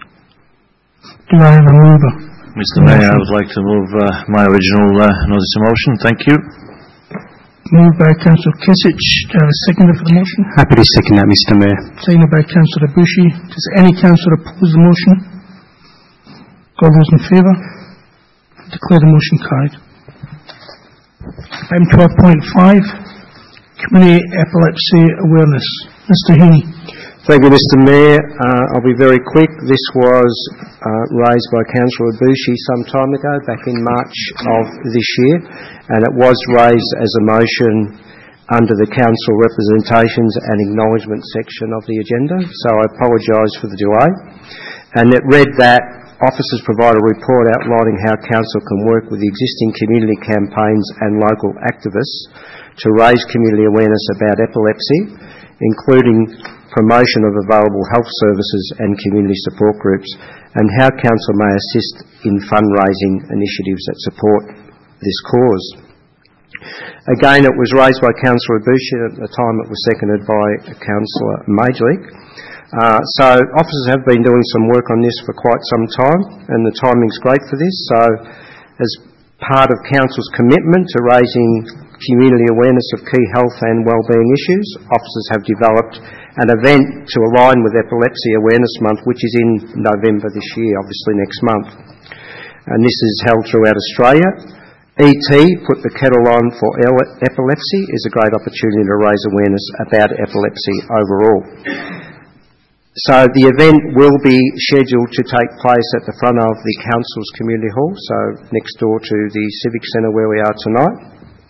Do I have a mover? Mr Mayor, I would like to move my original notice of motion. Thank you. Moved by Councillor Kesich. Do I have a seconder for the motion? Happy to second that, Mr Mayor. Seconded by Councillor Abushi. Does any councillor oppose the motion? All those in favour? Declare the motion carried. Item 12.5, Community Epilepsy Awareness. Mr Heaney. Thank you, Mr Mayor. I'll be very quick. This was raised by Councillor Abushi some time ago, back in March of this year, and it was raised as a motion under the Council Representations and Acknowledgement section of the agenda, so I apologise for the delay. And it read that officers provide a report outlining how Council can work with the existing community campaigns and local activists to raise community awareness about epilepsy, including promotion of available health services and community support groups, and how Council may assist in fundraising initiatives that support this cause. Again, it was raised by Councillor Abushi, at the time it was seconded by Councillor Majlik. So officers have been doing some work on this for quite some time, and the timing's great for this. So as part of Council's commitment to raising community awareness of key health and wellbeing issues, officers have developed an event to align with Epilepsy Awareness Month, which is in November this year, obviously next month. And this is held throughout Australia. ET, Put the Kettle On for Epilepsy, is a great opportunity to raise awareness about epilepsy overall. So the event will be scheduled to take place at the front of the Council's Community Hall, so next door to the Civic Centre where we are tonight.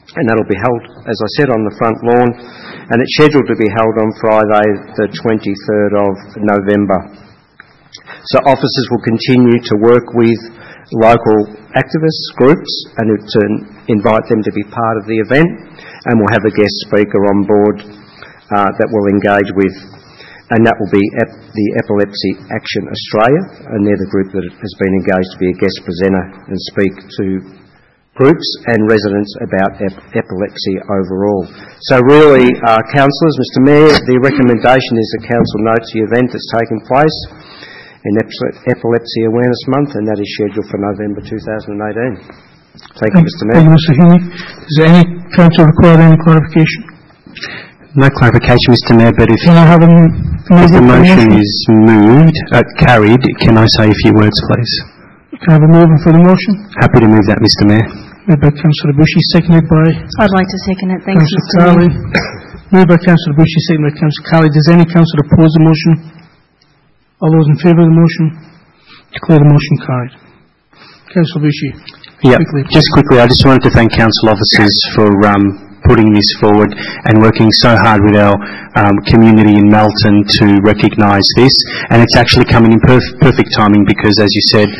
and that'll be held, as I said, on the front lawn, and it's scheduled to be held on Friday the 23rd of November. So officers will continue to work with local activists, groups, and to invite them to be part of the event, and we'll have a guest speaker on board that we'll engage with, and that will be the Epilepsy Action Australia, and they're the group that has been engaged to be a guest presenter and speak to groups and residents about epilepsy overall. So really, councillors, Mr Mayor, the recommendation is that council notes the event that's taking place in Epilepsy Awareness Month, and that is scheduled for November 2018. Thank you, Mr Mayor. Thank you, Mr Heaney. Does any council require any clarification? No clarification, Mr Mayor, but if Can I have the motion is carried, can I say a few words, please? Can I have a mover for the motion? Happy to move that, Mr Mayor. Moved by Councillor Bushy, seconded by I'd like to second it. Thanks, Councillor Mr Mayor. Cowley. Moved by Councillor Bushy, seconded by Councillor Cowley. Does any councillor oppose the motion? All those in favour of the motion? Declare the motion carried. Councillor Bushy. Yeah, Quickly. just quickly, I just wanted to thank council officers for putting this forward and working so hard with our community in Melton to recognise this. And it's actually coming in perfect timing because, as you said,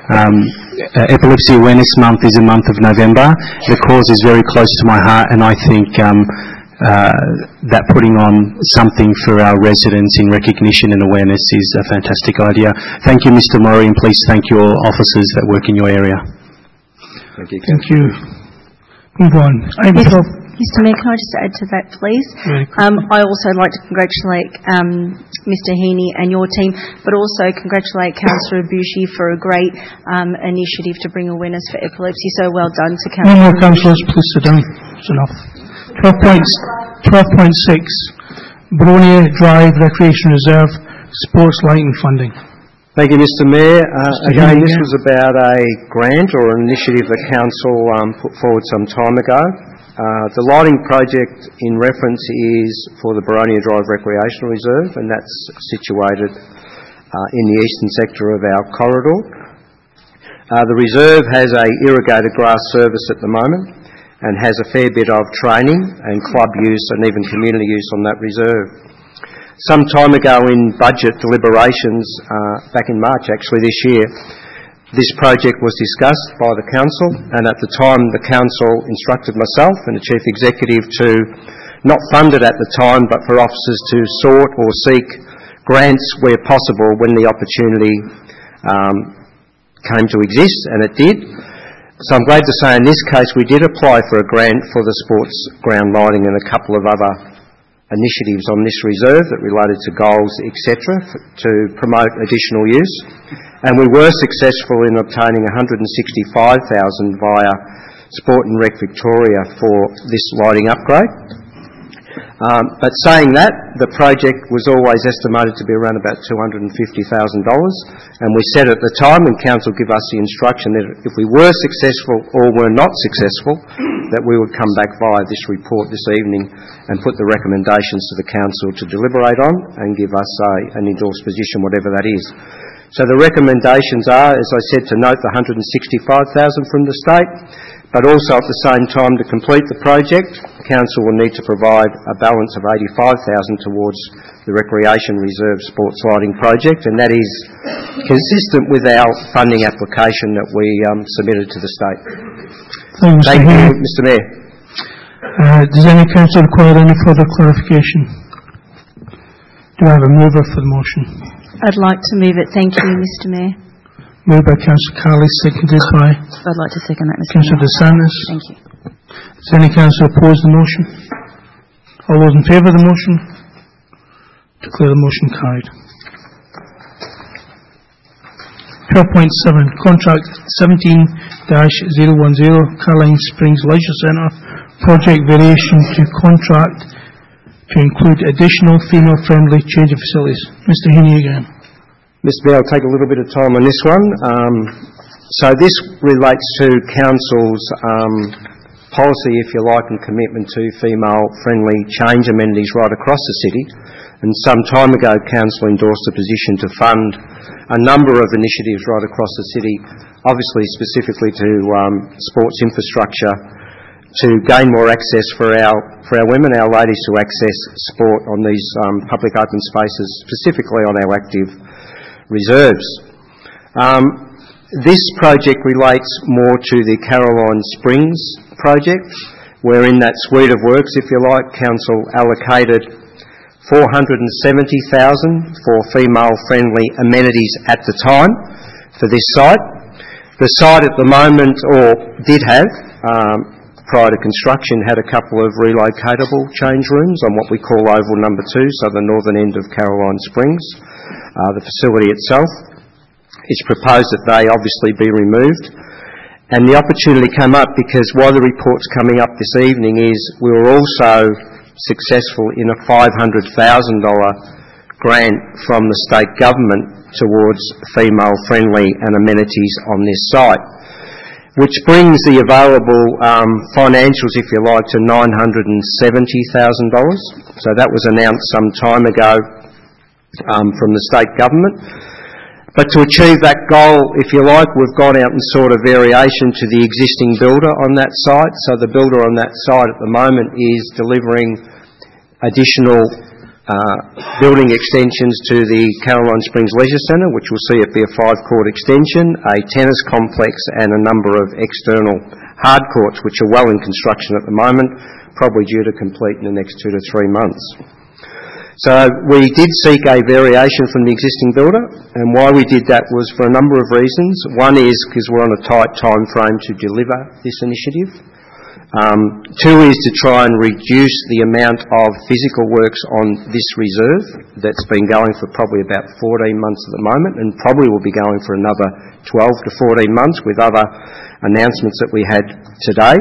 Epilepsy Awareness Month is a month of November. The cause is very close to my heart, and I think that putting on something for our residents in recognition and awareness is a fantastic idea. Thank you, Mr Murray, and please thank your officers that work in your area. Thank you. Thank you. Move on. Mr Mayor, can I just add to that, please? I also like to congratulate Mr Heaney and your team, but also congratulate Councillor Bushy for a great initiative to bring awareness for epilepsy. So well done to Councillor. No more councillors, please sit down. It's enough. 12.6, Bronia Drive Recreation Reserve Sports Lighting Funding. Thank you, Mr Mayor. Again, this was about a grant or an initiative that Council put forward some time ago. The lighting project in reference is for the Boronia Drive Recreational Reserve, and that's situated in the eastern sector of our corridor. The reserve has a irrigated grass service at the moment and has a fair bit of training and club use and even community use on that reserve. Some time ago in budget deliberations, back in March actually this year, this project was discussed by the council, and at the time the council instructed myself and the chief executive to not fund it at the time, but for officers to sort or seek grants where possible when the opportunity came to exist, and it did. So I'm glad to say in this case we did apply for a grant for the sports ground lighting and a couple of other initiatives on this reserve that related to goals, etc., to promote additional use. And we were successful in obtaining $165,000 via Sport and Rec Victoria for this lighting upgrade. But saying that, the project was always estimated to be around about $250,000, and we said at the time, when council gave us the instruction that if we were successful or were not successful, that we would come back via this report this evening and put the recommendations to the council to deliberate on and give us an endorsed position, whatever that is. So the recommendations are, as I said, to note the $165,000 from the state, but also at the same time to complete the project, council will need to provide a balance of $85,000 towards the Recreation Reserve Sports Lighting project, and that is consistent with our funding application that we submitted to the state. Thank you, Mr Mayor. Does any council require any further clarification? Do I have a mover for the motion? I'd like to move it. Thank you, Mr Mayor. Moved by Councillor Carley, seconded by I'd like to second that, Mr Councillor Mayor. DeSantis. Thank you. Does any councillor oppose the motion? All those in favour of the motion? Declare the motion carried. 12.7, Contract 17-010, Caroline Springs Leisure Centre, project variation to contract to include additional female-friendly changing facilities. Mr Heaney again. Mr Mayor, I'll take a little bit of time on this one. So this relates to council's policy, if you like, and commitment to female-friendly change amenities right across the city. And some time ago, council endorsed a position to fund a number of initiatives right across the city, obviously specifically to sports infrastructure, to gain more access for our women, our ladies, to access sport on these public open spaces, specifically on our active reserves. This project relates more to the Caroline Springs project, where in that suite of works, if you like, Council allocated $470,000 for female-friendly amenities at the time for this site. The site at the moment, or did have, prior to construction, had a couple of relocatable change rooms on what we call Oval Number 2, so the northern end of Caroline Springs. The facility itself, it's proposed that they obviously be removed. And the opportunity came up because why the report's coming up this evening is we were also successful in a $500,000 grant from the state government towards female-friendly and amenities on this site, which brings the available financials, if you like, to $970,000. So that was announced some time ago from the state government. But to achieve that goal, if you like, we've gone out and sought a variation to the existing builder on that site. So the builder on that site at the moment is delivering additional building extensions to the Caroline Springs Leisure Centre, which will see it be a 5-court extension, a tennis complex and a number of external hard courts, which are well in construction at the moment, probably due to complete in the next 2 to 3 months. So we did seek a variation from the existing builder, and why we did that was for a number of reasons. One is because we're on a tight time frame to deliver this initiative. Two is to try and reduce the amount of physical works on this reserve that's been going for probably about 14 months at the moment, and probably will be going for another 12 to 14 months with other announcements that we had today.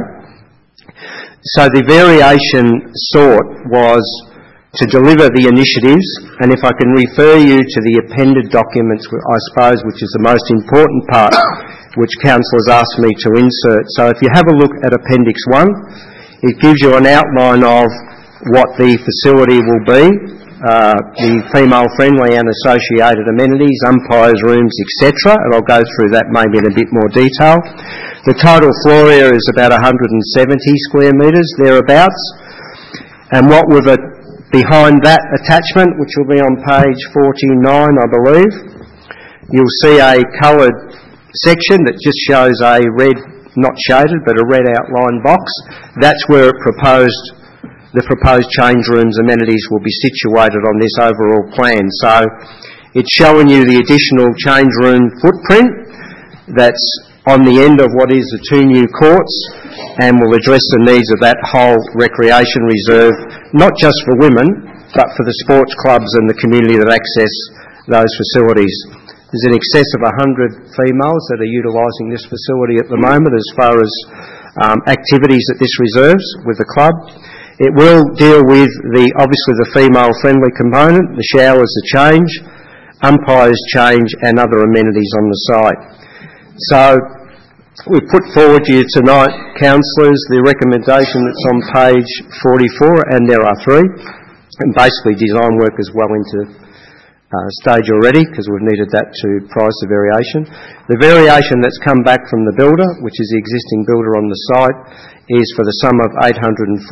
So the variation sought was to deliver the initiatives, and if I can refer you to the appended documents, I suppose, which is the most important part, which Council has asked me to insert. So if you have a look at Appendix 1, it gives you an outline of what the facility will be, the female-friendly and associated amenities, umpires' rooms, etc., and I'll go through that maybe in a bit more detail. The total floor area is about 170 square metres, thereabouts, and what we've behind that attachment, which will be on page 49, I believe, you'll see a coloured section that just shows a red, not shaded, but a red outline box. That's where the proposed change rooms amenities will be situated on this overall plan. So it's showing you the additional change room footprint that's on the end of what is the 2 new courts, and will address the needs of that whole recreation reserve, not just for women, but for the sports clubs and the community that access those facilities. There's in excess of 100 females that are utilising this facility at the moment as far as activities that this reserves with the club. It will deal with obviously the female-friendly component, the showers, the change, umpires change, and other amenities on the site. So we put forward to you tonight, councillors, the recommendation that's on page 44, and there are 3, and basically design work is well into stage already, because we've needed that to price the variation. The variation that's come back from the builder, which is the existing builder on the site, is for the sum of $846,000.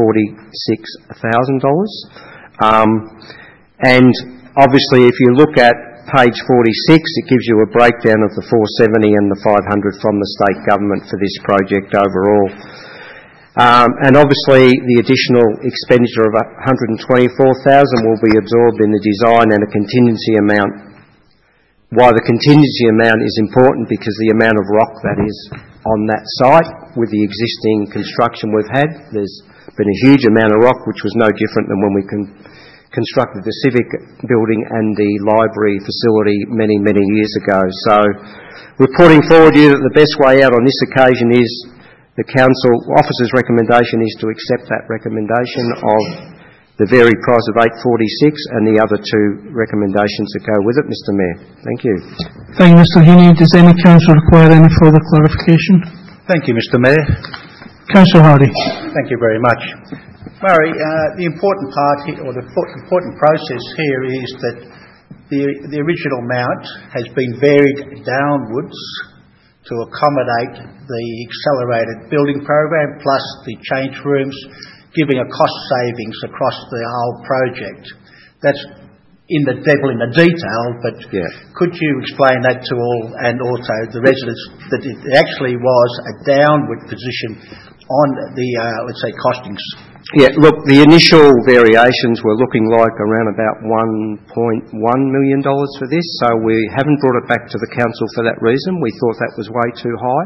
And obviously if you look at page 46, it gives you a breakdown of the 470 and the 500 from the state government for this project overall. And obviously the additional expenditure of $124,000 will be absorbed in the design and a contingency amount. Why the contingency amount is important, because the amount of rock that is on that site with the existing construction we've had, there's been a huge amount of rock, which was no different than when we constructed the civic building and the library facility many, many years ago. So we're putting forward to you that the best way out on this occasion is the council officer's recommendation is to accept that recommendation of the varied price of $846 and the other 2 recommendations that go with it, Mr. Mayor. Thank you. Thank you, Mr. Heaney. Does any councillor require any further clarification? Thank you, Mr. Mayor. Councillor Hardy. Thank you very much. Murray, the important part here, or the important process here, is that the original amount has been varied downwards to accommodate the accelerated building program plus the change rooms, giving a cost savings across the whole project. That's in the devil in the detail, but could you explain that to all and also the residents that it actually was a downward position on the, let's say, costings? Yeah, look, the initial variations were looking like around about $1.1 million for this, so we haven't brought it back to the council for that reason. We thought that was way too high.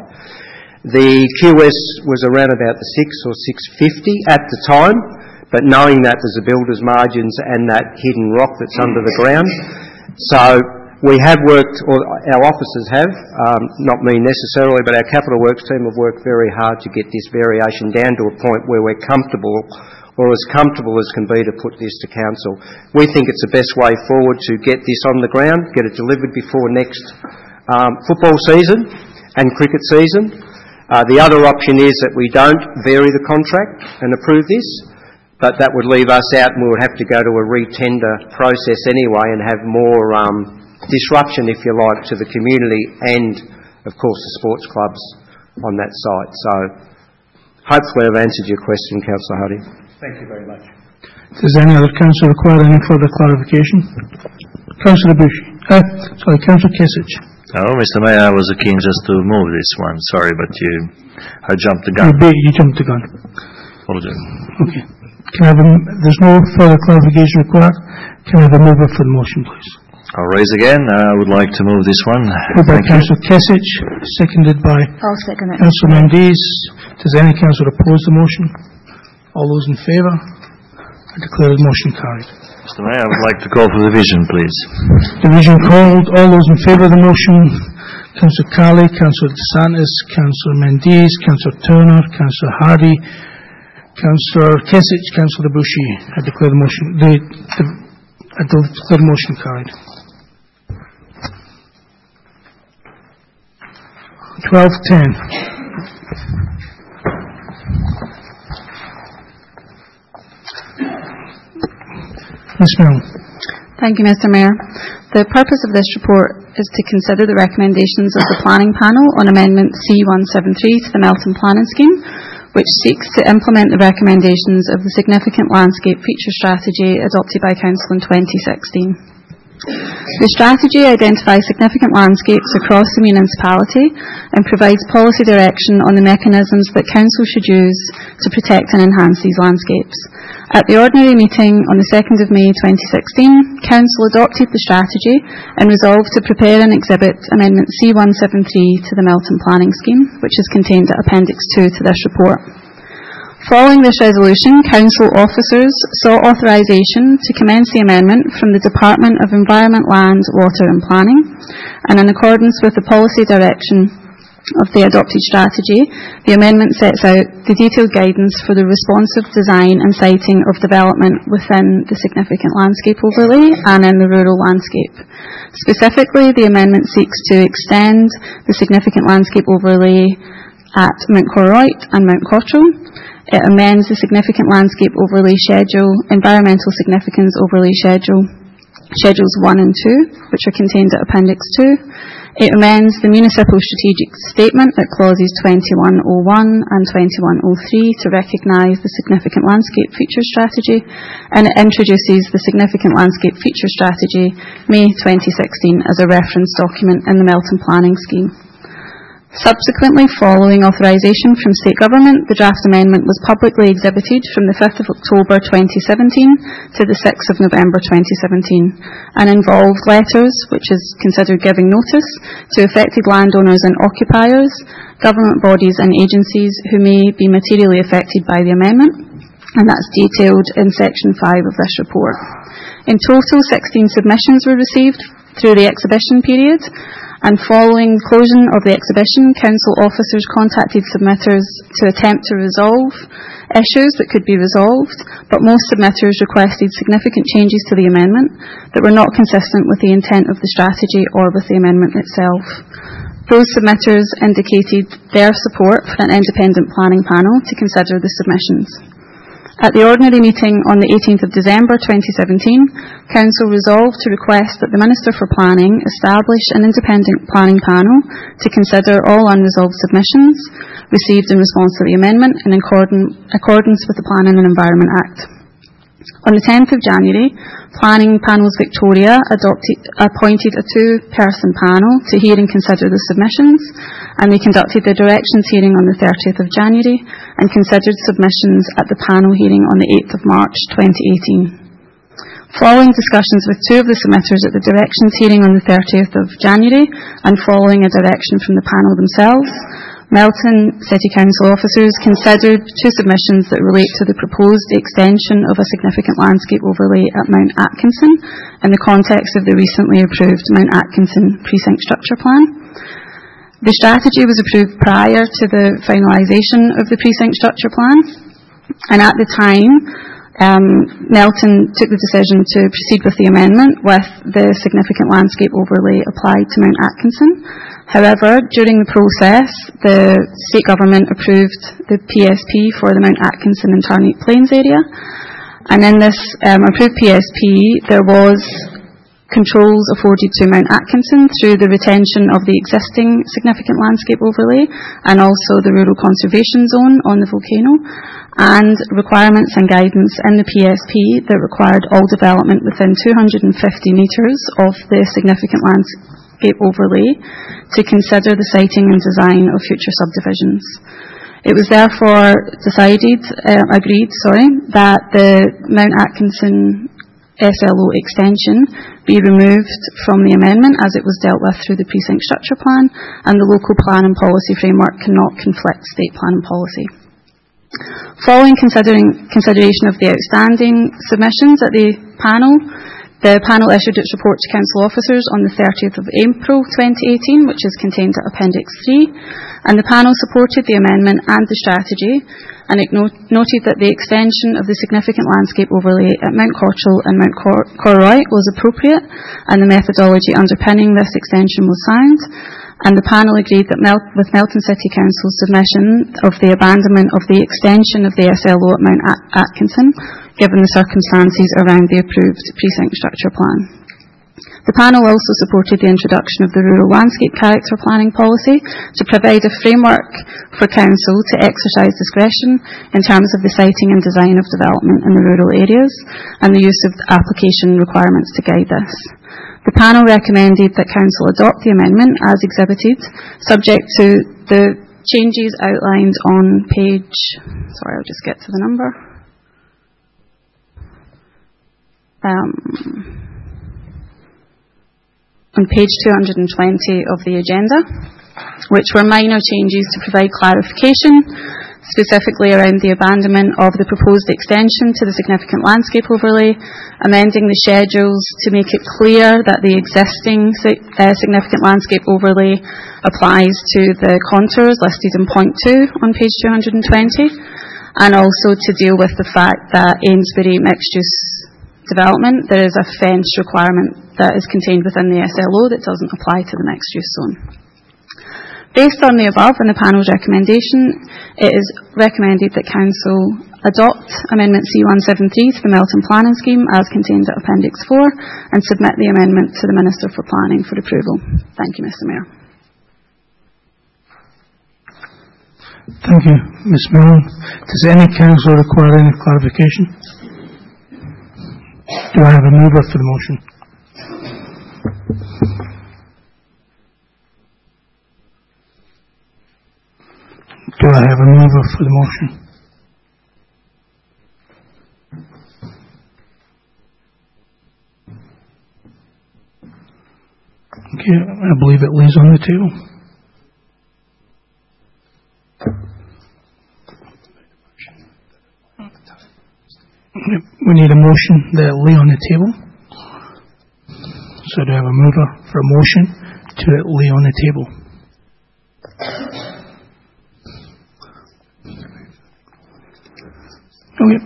The QS was around about the 6 or 650 at the time, but knowing that there's a builder's margins and that hidden rock that's under the ground. So we have worked, or our officers have, not me necessarily, but our capital works team have worked very hard to get this variation down to a point where we're comfortable, or as comfortable as can be, to put this to council. We think it's the best way forward to get this on the ground, get it delivered before next football season and cricket season. The other option is that we don't vary the contract and approve this, but that would leave us out and we would have to go to a re-tender process anyway and have more disruption, if you like, to the community and, of course, the sports clubs on that site. So hopefully I've answered your question, Councillor Huddy. Thank you very much. Does any other councillor require any further clarification? Councillor Bush. Councillor Kesich. Oh, Mr. Mayor, I was keen just to move this one. Sorry, but I jumped the gun. You jumped the gun. Apologies. Okay. There's no further clarification required. Can I have a mover for the motion, please? I'll raise again. I would like to move this one. Moved by Councillor Kesich, seconded by I'll second it. Councillor Mendes. Does any councillor oppose the motion? All those in favour? I declare the motion carried. Mr. Mayor, I would like to call for division, please. Division called. All those in favour of the motion? Councillor Carley, Councillor DeSantis, Councillor Mendes, Councillor Turner, Councillor Hardy, Councillor Kesich, Councillor Debussy. I declare the motion. I declare the motion carried. 12:10. Ms. Milne. Thank you, Mr. Mayor. The purpose of this report is to consider the recommendations of the Planning Panel on Amendment C173 to the Melton Planning Scheme, which seeks to implement the recommendations of the Significant Landscape Feature Strategy adopted by Council in 2016. The strategy identifies significant landscapes across the municipality and provides policy direction on the mechanisms that Council should use to protect and enhance these landscapes. At the ordinary meeting on the 2nd of May 2016, Council adopted the strategy and resolved to prepare and exhibit Amendment C173 to the Melton Planning Scheme, which is contained at Appendix 2 to this report. Following this resolution, Council officers sought authorisation to commence the amendment from the Department of Environment, Land, Water and Planning, and in accordance with the policy direction of the adopted strategy, the amendment sets out the detailed guidance for the responsive design and siting of development within the significant landscape overlay and in the rural landscape. Specifically, the amendment seeks to extend the significant landscape overlay at Mount Corroit and Mount Cottrell. It amends the Significant Landscape Overlay Schedule, Environmental Significance Overlay Schedule, Schedules 1 and 2, which are contained at Appendix 2. It amends the Municipal Strategic Statement at Clauses 2101 and 2103 to recognise the Significant Landscape Feature Strategy, and it introduces the Significant Landscape Feature Strategy, May 2016, as a reference document in the Melton Planning Scheme. Subsequently, following authorisation from State Government, the draft amendment was publicly exhibited from the 5th of October 2017 to the 6th of November 2017 and involved letters, which is considered giving notice, to affected landowners and occupiers, government bodies and agencies who may be materially affected by the amendment, and that's detailed in Section 5 of this report. In total, 16 submissions were received through the exhibition period, and following closing of the exhibition, Council officers contacted submitters to attempt to resolve issues that could be resolved, but most submitters requested significant changes to the amendment that were not consistent with the intent of the strategy or with the amendment itself. Those submitters indicated their support for an independent planning panel to consider the submissions. At the ordinary meeting on the 18th of December 2017, Council resolved to request that the Minister for Planning establish an independent planning panel to consider all unresolved submissions received in response to the amendment in accordance with the Planning and Environment Act. On the 10th of January, Planning Panels Victoria appointed a two-person panel to hear and consider the submissions, and they conducted the directions hearing on the 30th of January and considered submissions at the panel hearing on the 8th of March 2018. Following discussions with two of the submitters at the directions hearing on the 30th of January and following a direction from the panel themselves, Melton City Council officers considered two submissions that relate to the proposed extension of a significant landscape overlay at Mount Atkinson in the context of the recently approved Mount Atkinson Precinct Structure Plan. The strategy was approved prior to the finalisation of the Precinct Structure Plan, and at the time, Melton took the decision to proceed with the amendment with the significant landscape overlay applied to Mount Atkinson. However, during the process, the state government approved the PSP for the Mount Atkinson and Tarneit Plains area, and in this approved PSP there was controls afforded to Mount Atkinson through the retention of the existing significant landscape overlay and also the rural conservation zone on the volcano, and requirements and guidance in the PSP that required all development within 250 metres of the significant landscape overlay to consider the siting and design of future subdivisions. It was therefore agreed that the Mount Atkinson SLO extension be removed from the amendment as it was dealt with through the Precinct Structure Plan, and the local plan and policy framework cannot conflict state plan and policy. Following consideration of the outstanding submissions at the panel issued its report to Council officers on the 30th of April 2018, which is contained at Appendix 3, and the panel supported the amendment and the strategy, and it noted that the extension of the significant landscape overlay at Mount Corchel and Mount Corroy was appropriate, and the methodology underpinning this extension was sound, and the panel agreed that with Melton City Council's submission of the abandonment of the extension of the SLO at Mount Atkinson, given the circumstances around the approved Precinct Structure Plan. The panel also supported the introduction of the Rural Landscape Character Planning Policy to provide a framework for Council to exercise discretion in terms of the siting and design of development in the rural areas and the use of application requirements to guide this. The panel recommended that Council adopt the amendment as exhibited, subject to the changes outlined on page... Sorry, I'll just get to the number. On page 220 of the agenda, which were minor changes to provide clarification, specifically around the abandonment of the proposed extension to the significant landscape overlay, amending the schedules to make it clear that the existing significant landscape overlay applies to the contours listed in point 2 on page 220, and also to deal with the fact that Amesbury mixed-use development, there is a fence requirement that is contained within the SLO that doesn't apply to the mixed-use zone. Based on the above and the panel's recommendation, it is recommended that Council adopt Amendment C173 to the Melton Planning Scheme as contained at Appendix 4 and submit the amendment to the Minister for Planning for approval. Thank you, Mr Mayor. Thank you, Ms Mellon. Does any councillor require any clarification? Do I have a mover for the motion? Do I have a mover for the motion? Okay, I believe it lays on the table. We need a motion that lay on the table. So do I have a mover for a motion to lay on the table? Okay.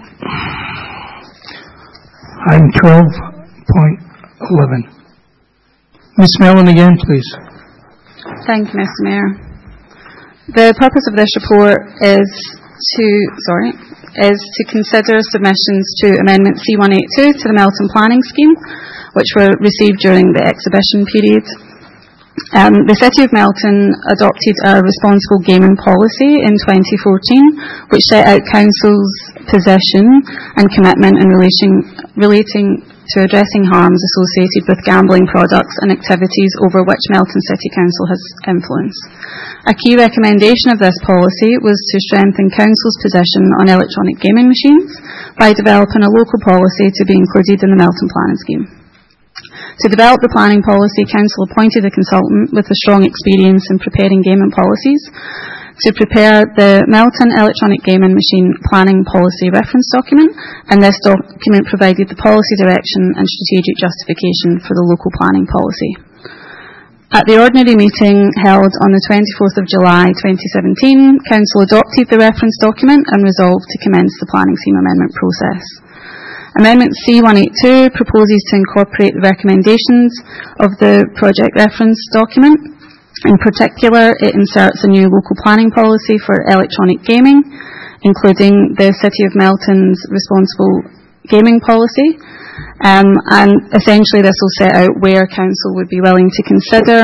Item 12.11. Ms. Mellon again, please. Thank you, Mr Mayor. The purpose of this report is is to consider submissions to Amendment C182 to the Melton Planning Scheme, which were received during the exhibition period. The City of Melton adopted a responsible gaming policy in 2014, which set out Council's position and commitment in relating to addressing harms associated with gambling products and activities over which Melton City Council has influence. A key recommendation of this policy was to strengthen Council's position on electronic gaming machines by developing a local policy to be included in the Melton Planning Scheme. To develop the planning policy, Council appointed a consultant with a strong experience in preparing gaming policies to prepare the Melton Electronic Gaming Machine Planning Policy Reference Document, and this document provided the policy direction and strategic justification for the local planning policy. At the ordinary meeting held on the 24th of July 2017, Council adopted the reference document and resolved to commence the planning scheme amendment process. Amendment C182 proposes to incorporate the recommendations of the project reference document. In particular, it inserts a new local planning policy for electronic gaming, including the City of Melton's responsible gaming policy. And essentially this will set out where Council would be willing to consider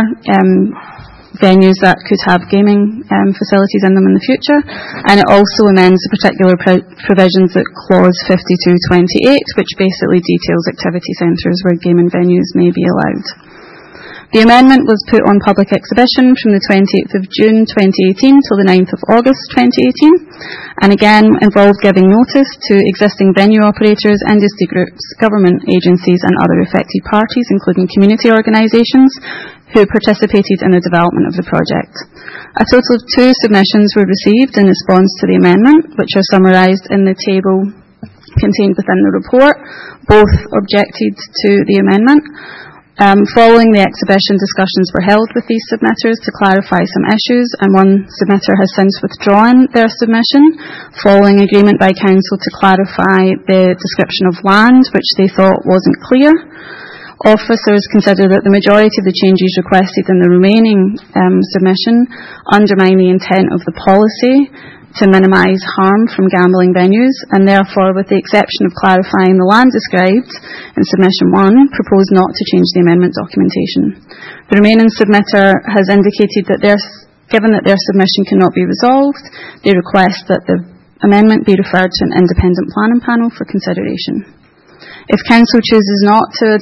venues that could have gaming facilities in them in the future, and it also amends the particular provisions at Clause 5228, which basically details activity centres where gaming venues may be allowed. The amendment was put on public exhibition from the 28th of June 2018 till the 9th of August 2018, and again involved giving notice to existing venue operators, industry groups, government agencies and other affected parties, including community organisations, who participated in the development of the project. A total of 2 submissions were received in response to the amendment, which are summarised in the table contained within the report. Both objected to the amendment. Following the exhibition, discussions were held with these submitters to clarify some issues, and one submitter has since withdrawn their submission, following agreement by Council to clarify the description of land, which they thought wasn't clear. Officers consider that the majority of the changes requested in the remaining submission undermine the intent of the policy to minimise harm from gambling venues, and therefore, with the exception of clarifying the land described in submission 1, propose not to change the amendment documentation. The remaining submitter has indicated that given that their submission cannot be resolved, they request that the amendment be referred to an independent planning panel for consideration. If Council chooses not to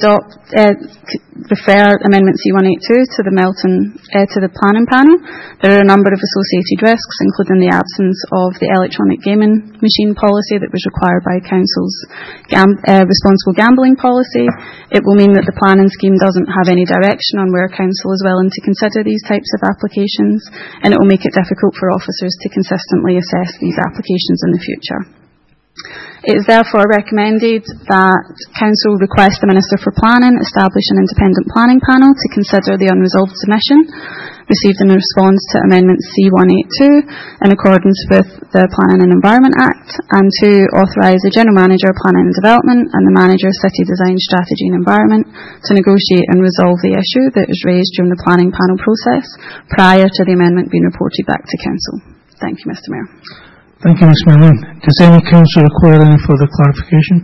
refer Amendment C182 to the planning panel, there are a number of associated risks, including the absence of the electronic gaming machine policy that was required by Council's responsible gambling policy. It will mean that the planning scheme doesn't have any direction on where Council is willing to consider these types of applications, and it will make it difficult for officers to consistently assess these applications in the future. It is therefore recommended that Council request the Minister for Planning establish an independent planning panel to consider the unresolved submission received in response to Amendment C182 in accordance with the Planning and Environment Act, and to authorise the General Manager of Planning and Development and the Manager of City Design, Strategy and Environment to negotiate and resolve the issue that was raised during the planning panel process prior to the amendment being reported back to Council. Thank you, Mr Mayor. Thank you, Ms Mellon. Does any council require any further clarification?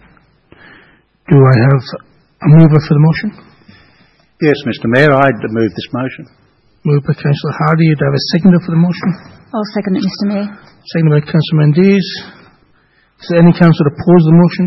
Do I have a mover for the motion? Yes, Mr Mayor, I'd move this motion. Moved by Councillor Hardy. Do I have a seconder for the motion? I'll second it, Mr Mayor. Seconded by Councillor Mendes. Is there any council to oppose the motion?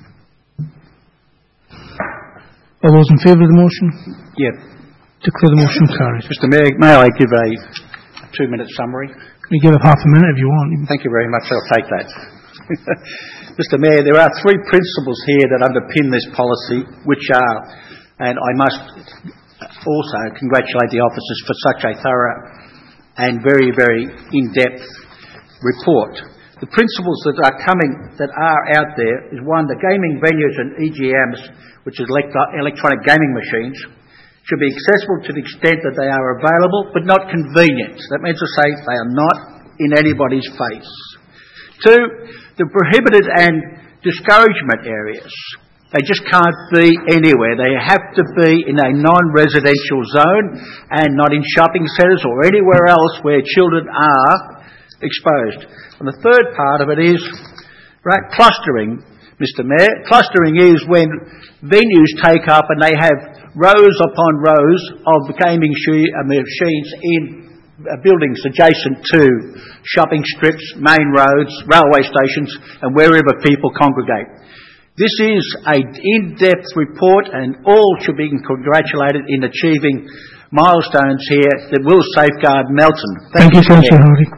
All those in favour of the motion? Yes. Declare the motion carried. Mr Mayor, may I give a 2-minute summary? You give it half a minute if you want. Thank you very much. I'll take that. Mr Mayor, there are 3 principles here that underpin this policy, which are, and I must also congratulate the officers for such a thorough and very, very in-depth report. The principles that are out there is, 1, the gaming venues and EGMs, which is electronic gaming machines, should be accessible to the extent that they are available, but not convenient. That means to say they are not in anybody's face. 2, the prohibited and discouragement areas. They just can't be anywhere. They have to be in a non-residential zone and not in shopping centres or anywhere else where children are exposed. And the third part of it is Right? Clustering, Mr. Mayor. Clustering is when venues take up and they have rows upon rows of gaming machines in buildings adjacent to shopping strips, main roads, railway stations, and wherever people congregate. This is an in-depth report, and all should be congratulated in achieving milestones here that will safeguard Melton. Thank you, Councillor Hardy.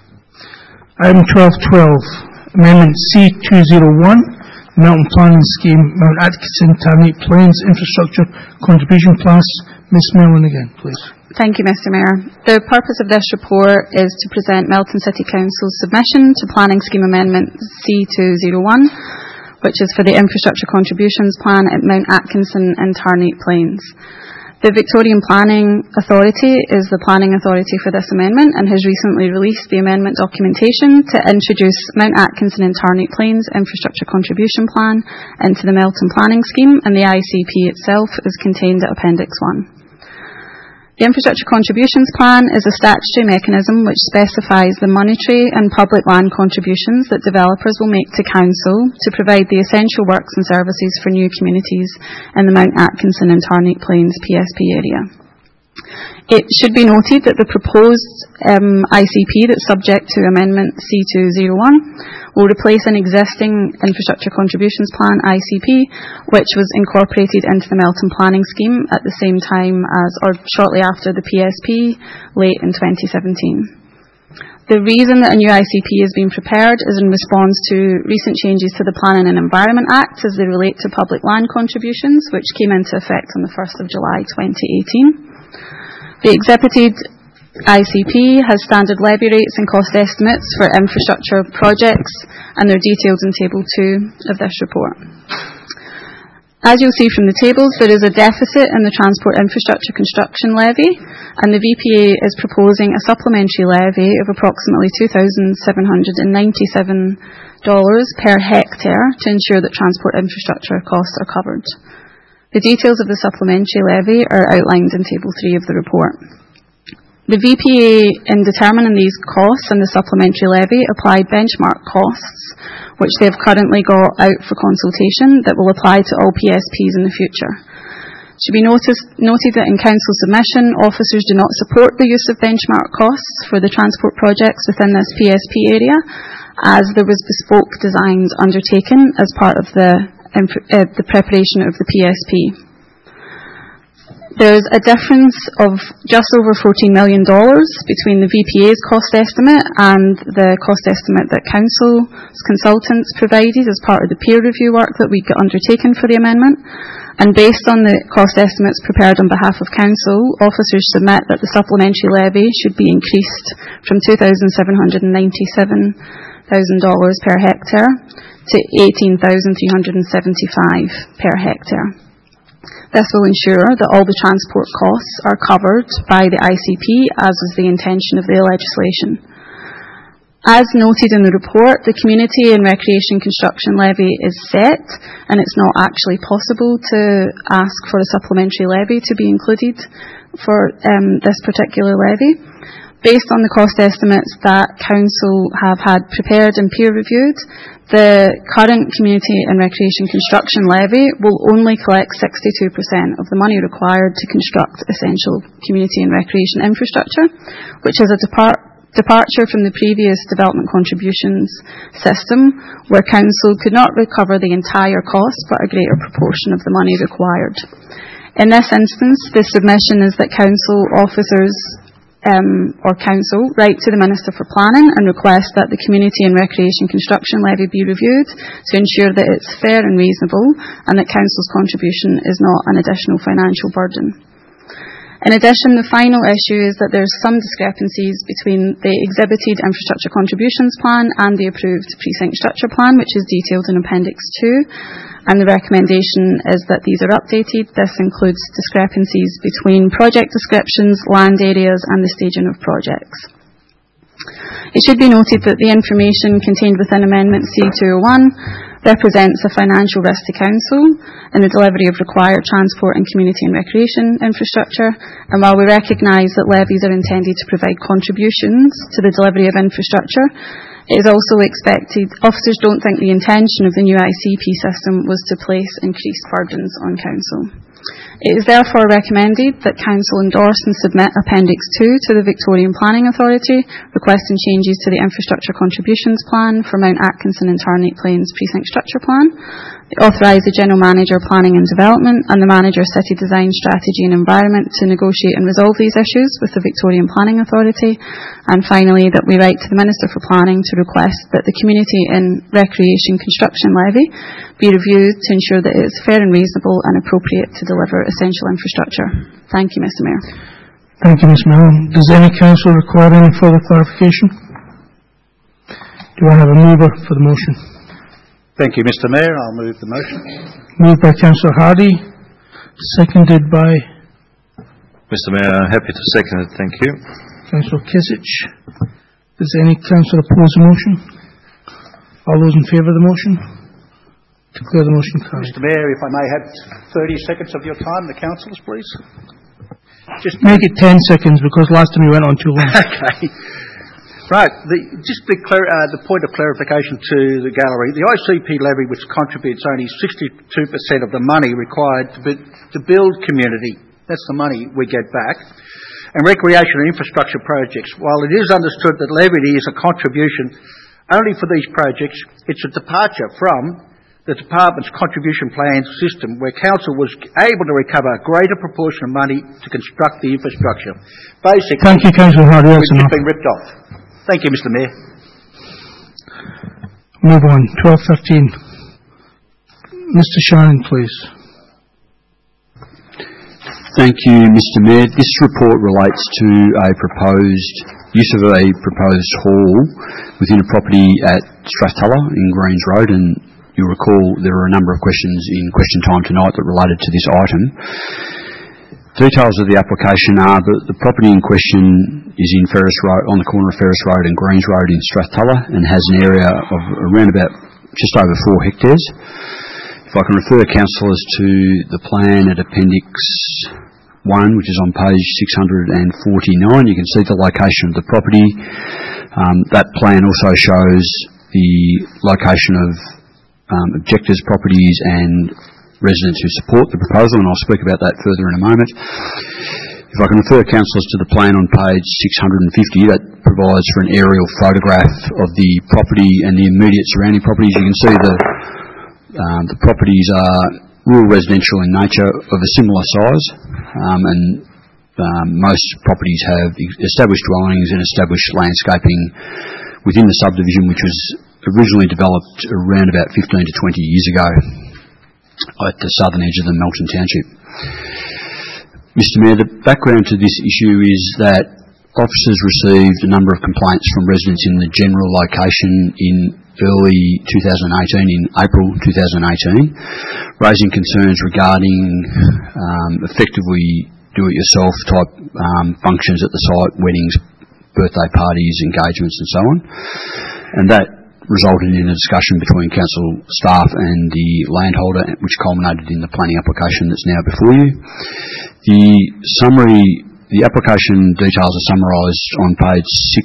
Item 12.12, Amendment C201, Melton Planning Scheme, Mount Atkinson, Tarneit Plains Infrastructure Contribution Plus. Ms. Mellon again, please. Thank you, Mr. Mayor. The purpose of this report is to present Melton City Council's submission to Planning Scheme Amendment C201, which is for the Infrastructure Contributions Plan at Mount Atkinson and Tarneit Plains. The Victorian Planning Authority is the planning authority for this amendment and has recently released the amendment documentation to introduce Mount Atkinson and Tarneit Plains Infrastructure Contribution Plan into the Melton Planning Scheme, and the ICP itself is contained at Appendix 1. The Infrastructure Contributions Plan is a statutory mechanism which specifies the monetary and public land contributions that developers will make to Council to provide the essential works and services for new communities in the Mount Atkinson and Tarneit Plains PSP area. It should be noted that the proposed ICP that's subject to Amendment C201 will replace an existing Infrastructure Contributions Plan ICP, which was incorporated into the Melton Planning Scheme at the same time as, or shortly after, the PSP, late in 2017. The reason that a new ICP is being prepared is in response to recent changes to the Planning and Environment Act as they relate to public land contributions, which came into effect on the 1st of July 2018. The exhibited ICP has standard levy rates and cost estimates for infrastructure projects, and they're detailed in Table 2 of this report. As you'll see from the tables, there is a deficit in the Transport Infrastructure Construction Levy, and the VPA is proposing a supplementary levy of approximately $2,797 per hectare to ensure that transport infrastructure costs are covered. The details of the supplementary levy are outlined in Table 3 of the report. The VPA, in determining these costs and the supplementary levy, applied benchmark costs, which they have currently got out for consultation, that will apply to all PSPs in the future. It should be noted that in Council submission, officers do not support the use of benchmark costs for the transport projects within this PSP area, as there was bespoke designs undertaken as part of the preparation of the PSP. There's a difference of just over $14 million between the VPA's cost estimate and the cost estimate that Council's consultants provided as part of the peer review work that we got undertaken for the amendment. And based on the cost estimates prepared on behalf of Council, officers submit that the supplementary levy should be increased from $2,797,000 per hectare to $18,375 per hectare. This will ensure that all the transport costs are covered by the ICP, as is the intention of the legislation. As noted in the report, the Community and Recreation Construction Levy is set, and it's not actually possible to ask for a supplementary levy to be included for this particular levy. Based on the cost estimates that Council have had prepared and peer reviewed, the current Community and Recreation Construction Levy will only collect 62% of the money required to construct essential community and recreation infrastructure, which is a departure from the previous development contributions system, where Council could not recover the entire cost but a greater proportion of the money required. In this instance, the submission is that Council officers or Council write to the Minister for Planning and request that the Community and Recreation Construction Levy be reviewed to ensure that it's fair and reasonable and that Council's contribution is not an additional financial burden. In addition, the final issue is that there's some discrepancies between the exhibited Infrastructure Contributions Plan and the approved Precinct Structure Plan, which is detailed in Appendix 2, and the recommendation is that these are updated. This includes discrepancies between project descriptions, land areas, and the staging of projects. It should be noted that the information contained within Amendment C201 represents a financial risk to Council in the delivery of required transport and community and recreation infrastructure, and while we recognise that levies are intended to provide contributions to the delivery of infrastructure, It is also expected officers don't think the intention of the new ICP system was to place increased burdens on Council. It is therefore recommended that Council endorse and submit Appendix 2 to the Victorian Planning Authority, requesting changes to the Infrastructure Contributions Plan for Mount Atkinson and Tarneit Plains Precinct Structure Plan. They authorise the General Manager Planning and Development and the Manager City Design Strategy and Environment to negotiate and resolve these issues with the Victorian Planning Authority. And finally, that we write to the Minister for Planning to request that the Community and Recreation Construction Levy be reviewed to ensure that it is fair and reasonable and appropriate to deliver essential infrastructure. Thank you, Mr Mayor. Thank you, Ms Mahon. Does any councillor require any further clarification? Do I have a mover for the motion? Thank you, Mr Mayor. I'll move the motion. Moved by Councillor Hardy, seconded by Mr Mayor, happy to second it. Thank you. Councillor Kesich. Does any councillor oppose the motion? All those in favour of the motion? Declare the motion carried. Mr Mayor, if I may have 30 seconds of your time, the councillors, please. Just make it 10 seconds because last time you went on too long. Okay. Right. The point of clarification to the gallery. The ICP levy, which contributes only 62% of the money required to build community, that's the money we get back, and recreation and infrastructure projects. While it is understood that levy is a contribution only for these projects, it's a departure from the Department's contribution plan system where Council was able to recover a greater proportion of money to construct the infrastructure. Basically, thank you, Councillor Hardy. That's enough. We've been ripped off. Thank you, Mr Mayor. Move on. 12:13. Mr Shannon, please. Thank you, Mr Mayor. This report relates to a proposed use of a proposed hall within a property at Strathtulla in Greens Road, and you'll recall there were a number of questions in question time tonight that related to this item. Details of the application are that the property in question is in Ferris Road, on the corner of Ferris Road and Greens Road in Strathtulla, and has an area of around about just over 4 hectares. If I can refer councillors to the plan at Appendix 1, which is on page 649, you can see the location of the property. That plan also shows the location of objectors, properties and residents who support the proposal, and I'll speak about that further in a moment. If I can refer councillors to the plan on page 650, that provides for an aerial photograph of the property and the immediate surrounding properties. You can see the properties are rural residential in nature, of a similar size, and most properties have established dwellings and established landscaping within the subdivision, which was originally developed around about 15 to 20 years ago at the southern edge of the Melton Township. Mr Mayor, the background to this issue is that officers received a number of complaints from residents in the general location in early 2018, in April 2018, raising concerns regarding effectively do-it-yourself type functions at the site, weddings, birthday parties, engagements and so on. And that resulted in a discussion between council staff and the landholder, which culminated in the planning application that's now before you. The application details are summarised on page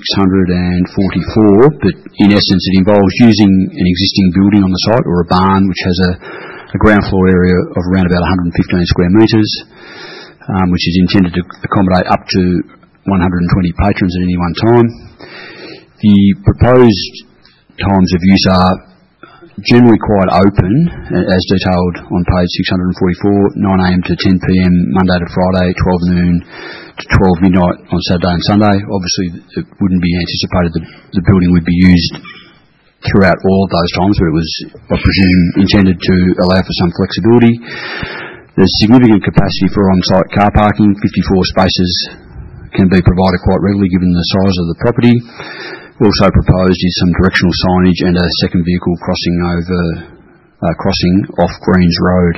644, but in essence it involves using an existing building on the site, or a barn, which has a ground floor area of around about 115 square metres, which is intended to accommodate up to 120 patrons at any one time. The proposed times of use are generally quite open, as detailed on page 644, 9am to 10pm, Monday to Friday, 12 noon to 12 midnight on Saturday and Sunday. Obviously, it wouldn't be anticipated that the building would be used throughout all of those times, but it was, I presume, intended to allow for some flexibility. There's significant capacity for on-site car parking. 54 spaces can be provided quite readily given the size of the property. Also proposed is some directional signage and a second vehicle crossing off Greens Road.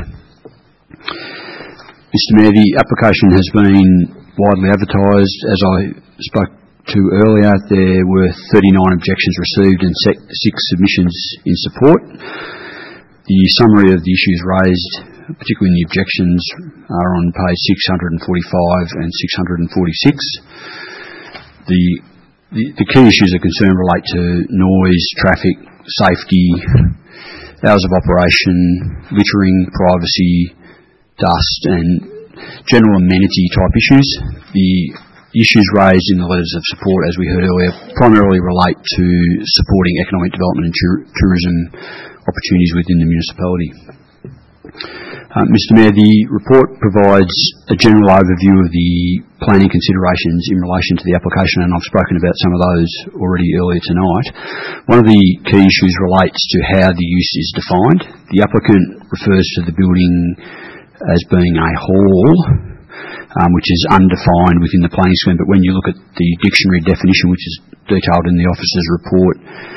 Mr Mayor, the application has been widely advertised. As I spoke to earlier, there were 39 objections received and 6 submissions in support. The summary of the issues raised, particularly in the objections, are on page 645 and 646. The The key issues of concern relate to noise, traffic, safety, hours of operation, littering, privacy, dust, and general amenity type issues. The issues raised in the letters of support, as we heard earlier, primarily relate to supporting economic development and tourism opportunities within the municipality. Mr Mayor, the report provides a general overview of the planning considerations in relation to the application, and I've spoken about some of those already earlier tonight. One of the key issues relates to how the use is defined. The applicant refers to the building as being a hall, which is undefined within the planning scheme, but when you look at the dictionary definition, which is detailed in the officer's report,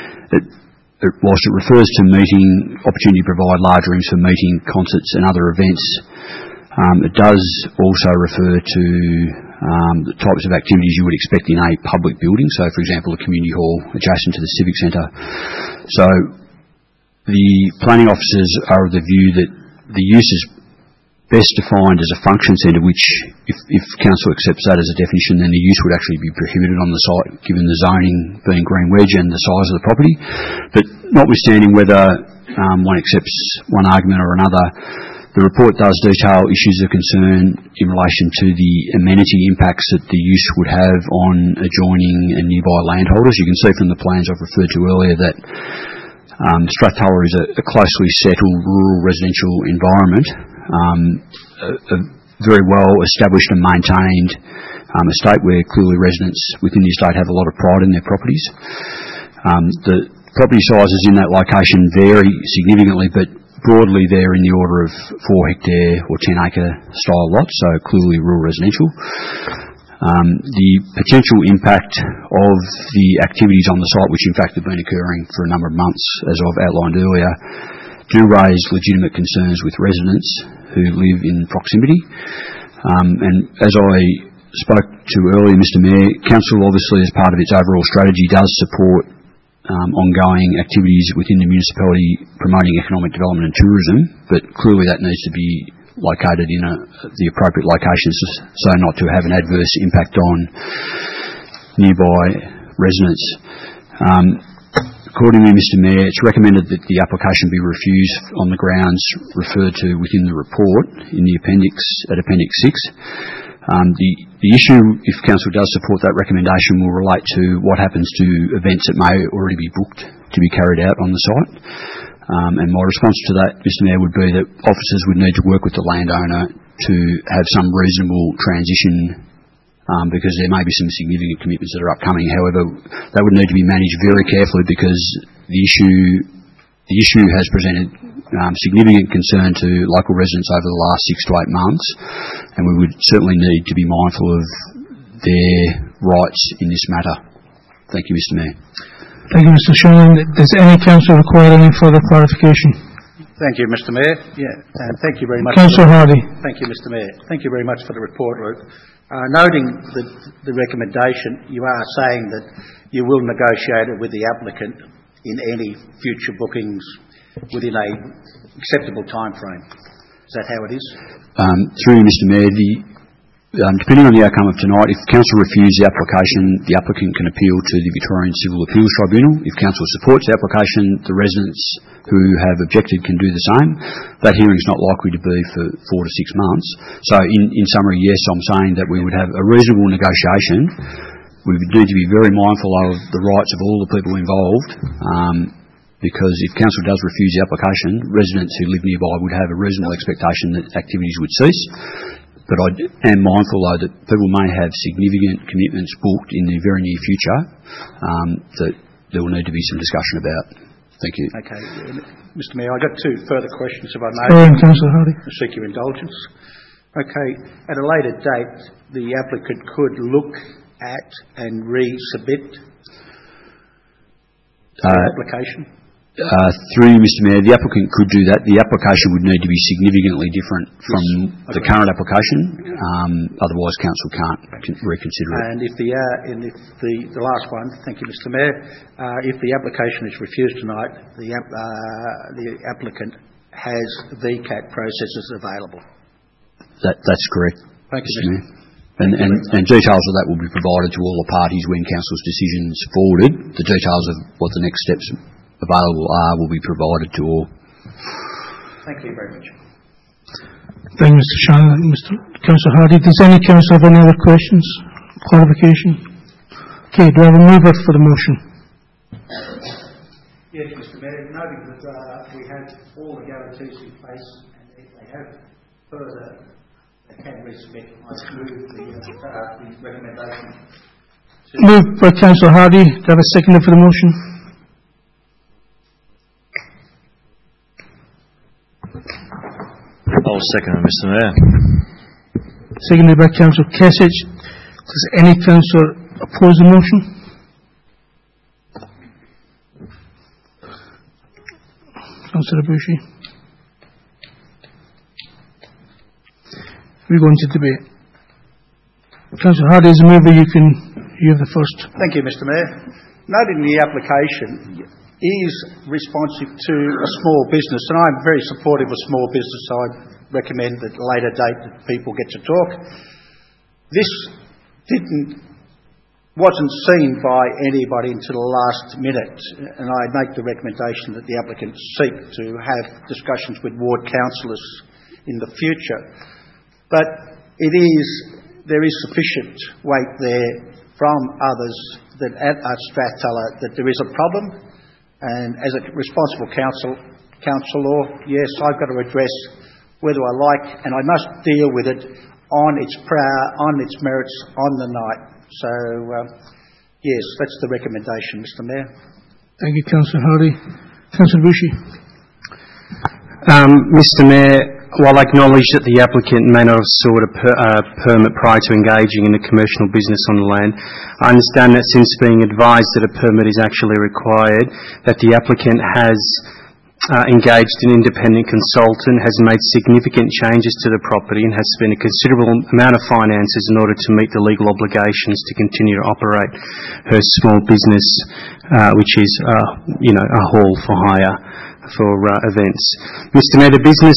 whilst it refers to meeting, opportunity to provide large rooms for meeting, concerts and other events, it does also refer to the types of activities you would expect in a public building, so for example a community hall adjacent to the civic centre. So the planning officers are of the view that the use is best defined as a function centre, which, if council accepts that as a definition, then the use would actually be prohibited on the site, given the zoning being Green Wedge and the size of the property. But notwithstanding whether one accepts one argument or another, the report does detail issues of concern in relation to the amenity impacts that the use would have on adjoining and nearby landholders. You can see from the plans I've referred to earlier that Strathtower is a closely settled rural residential environment, a very well established and maintained estate where clearly residents within the estate have a lot of pride in their properties. The property sizes in that location vary significantly, but broadly they're in the order of 4 hectare or 10 acre style lots, so clearly rural residential. The potential impact of the activities on the site, which in fact have been occurring for a number of months, as I've outlined earlier, do raise legitimate concerns with residents who live in proximity. And as I spoke to earlier, Mr Mayor, Council obviously as part of its overall strategy does support ongoing activities within the municipality promoting economic development and tourism, but clearly that needs to be located in the appropriate locations so not to have an adverse impact on nearby residents. Accordingly, Mr Mayor, it's recommended that the application be refused on the grounds referred to within the report in the appendix, at Appendix 6. The issue, if Council does support that recommendation, will relate to what happens to events that may already be booked to be carried out on the site. And my response to that, Mr Mayor, would be that officers would need to work with the landowner to have some reasonable transition, because there may be some significant commitments that are upcoming. However, that would need to be managed very carefully because the issue has presented significant concern to local residents over the last 6 to 8 months, and we would certainly need to be mindful of their rights in this matter. Thank you, Mr Mayor. Thank you, Mr Shannon. Does any councillor require any further clarification? Thank you, Mr Mayor. And thank you very much. Councillor Hardy. Thank you, Mr Mayor. Thank you very much for the report, Ruth. Noting the recommendation, you are saying that you will negotiate it with the applicant in any future bookings within a acceptable time frame. Is that how it is? Through you, Mr Mayor, depending on the outcome of tonight, if Council refuses the application, the applicant can appeal to the Victorian Civil Appeals Tribunal. If Council supports the application, the residents who have objected can do the same. That hearing is not likely to be for 4 to 6 months. So in summary, yes, I'm saying that we would have a reasonable negotiation. We would need to be very mindful of the rights of all the people involved, because if Council does refuse the application, residents who live nearby would have a reasonable expectation that activities would cease. But I am mindful, though, that people may have significant commitments booked in the very near future that there will need to be some discussion about. Thank you. Okay. Mr Mayor, I've got 2 further questions, if I may. Councillor Hardy. I seek your indulgence. Okay. At a later date, the applicant could look at and resubmit the application? Through you, Mr Mayor, the applicant could do that. The application would need to be significantly different from the current application. Otherwise, Council can't reconsider it. And if the last one, thank you, Mr Mayor, if the application is refused tonight, the applicant has VCAT processes available. That's correct. Thank you, Mr Mayor. And details of that will be provided to all the parties when Council's decision's forwarded. The details of what the next steps available are will be provided to all. Thank you very much. Thank you, Mr. Shannon. Mr. Councillor Hardy. Does any councillor have any other questions? Clarification? Okay, do I have a mover for the motion? Yes, Mr. Mayor. Noting that we have all the guarantees in place, and if they have further, they can resubmit. I move the recommendation. Moved by Councillor Hardy. Do I have a seconder for the motion? I'll second it, Mr. Mayor. Seconded by Councillor Kesich. Does any councillor oppose the motion? Councillor Bushi. We go into debate. Councillor Hardy, as a mover, you have the first. Thank you, Mr. Mayor. Noting the application is responsive to a small business, and I'm very supportive of small business, so I recommend at a later date that people get to talk. This wasn't seen by anybody until the last minute, and I make the recommendation that the applicant seek to have discussions with ward councillors in the future. But there is sufficient weight there from others that at Strathteller that there is a problem, and as a responsible councillor, yes, I've got to address whether I like, and I must deal with it on its merits on the night. So, yes, that's the recommendation, Mr. Mayor. Thank you, Councillor Hardy. Councillor Bushi. Mr. Mayor, while I acknowledge that the applicant may not have sought a permit prior to engaging in a commercial business on the land, I understand that since being advised that a permit is actually required, that the applicant has engaged an independent consultant, has made significant changes to the property and has spent a considerable amount of finances in order to meet the legal obligations to continue to operate her small business, which is, a hall for hire for events. Mr. Mayor, the business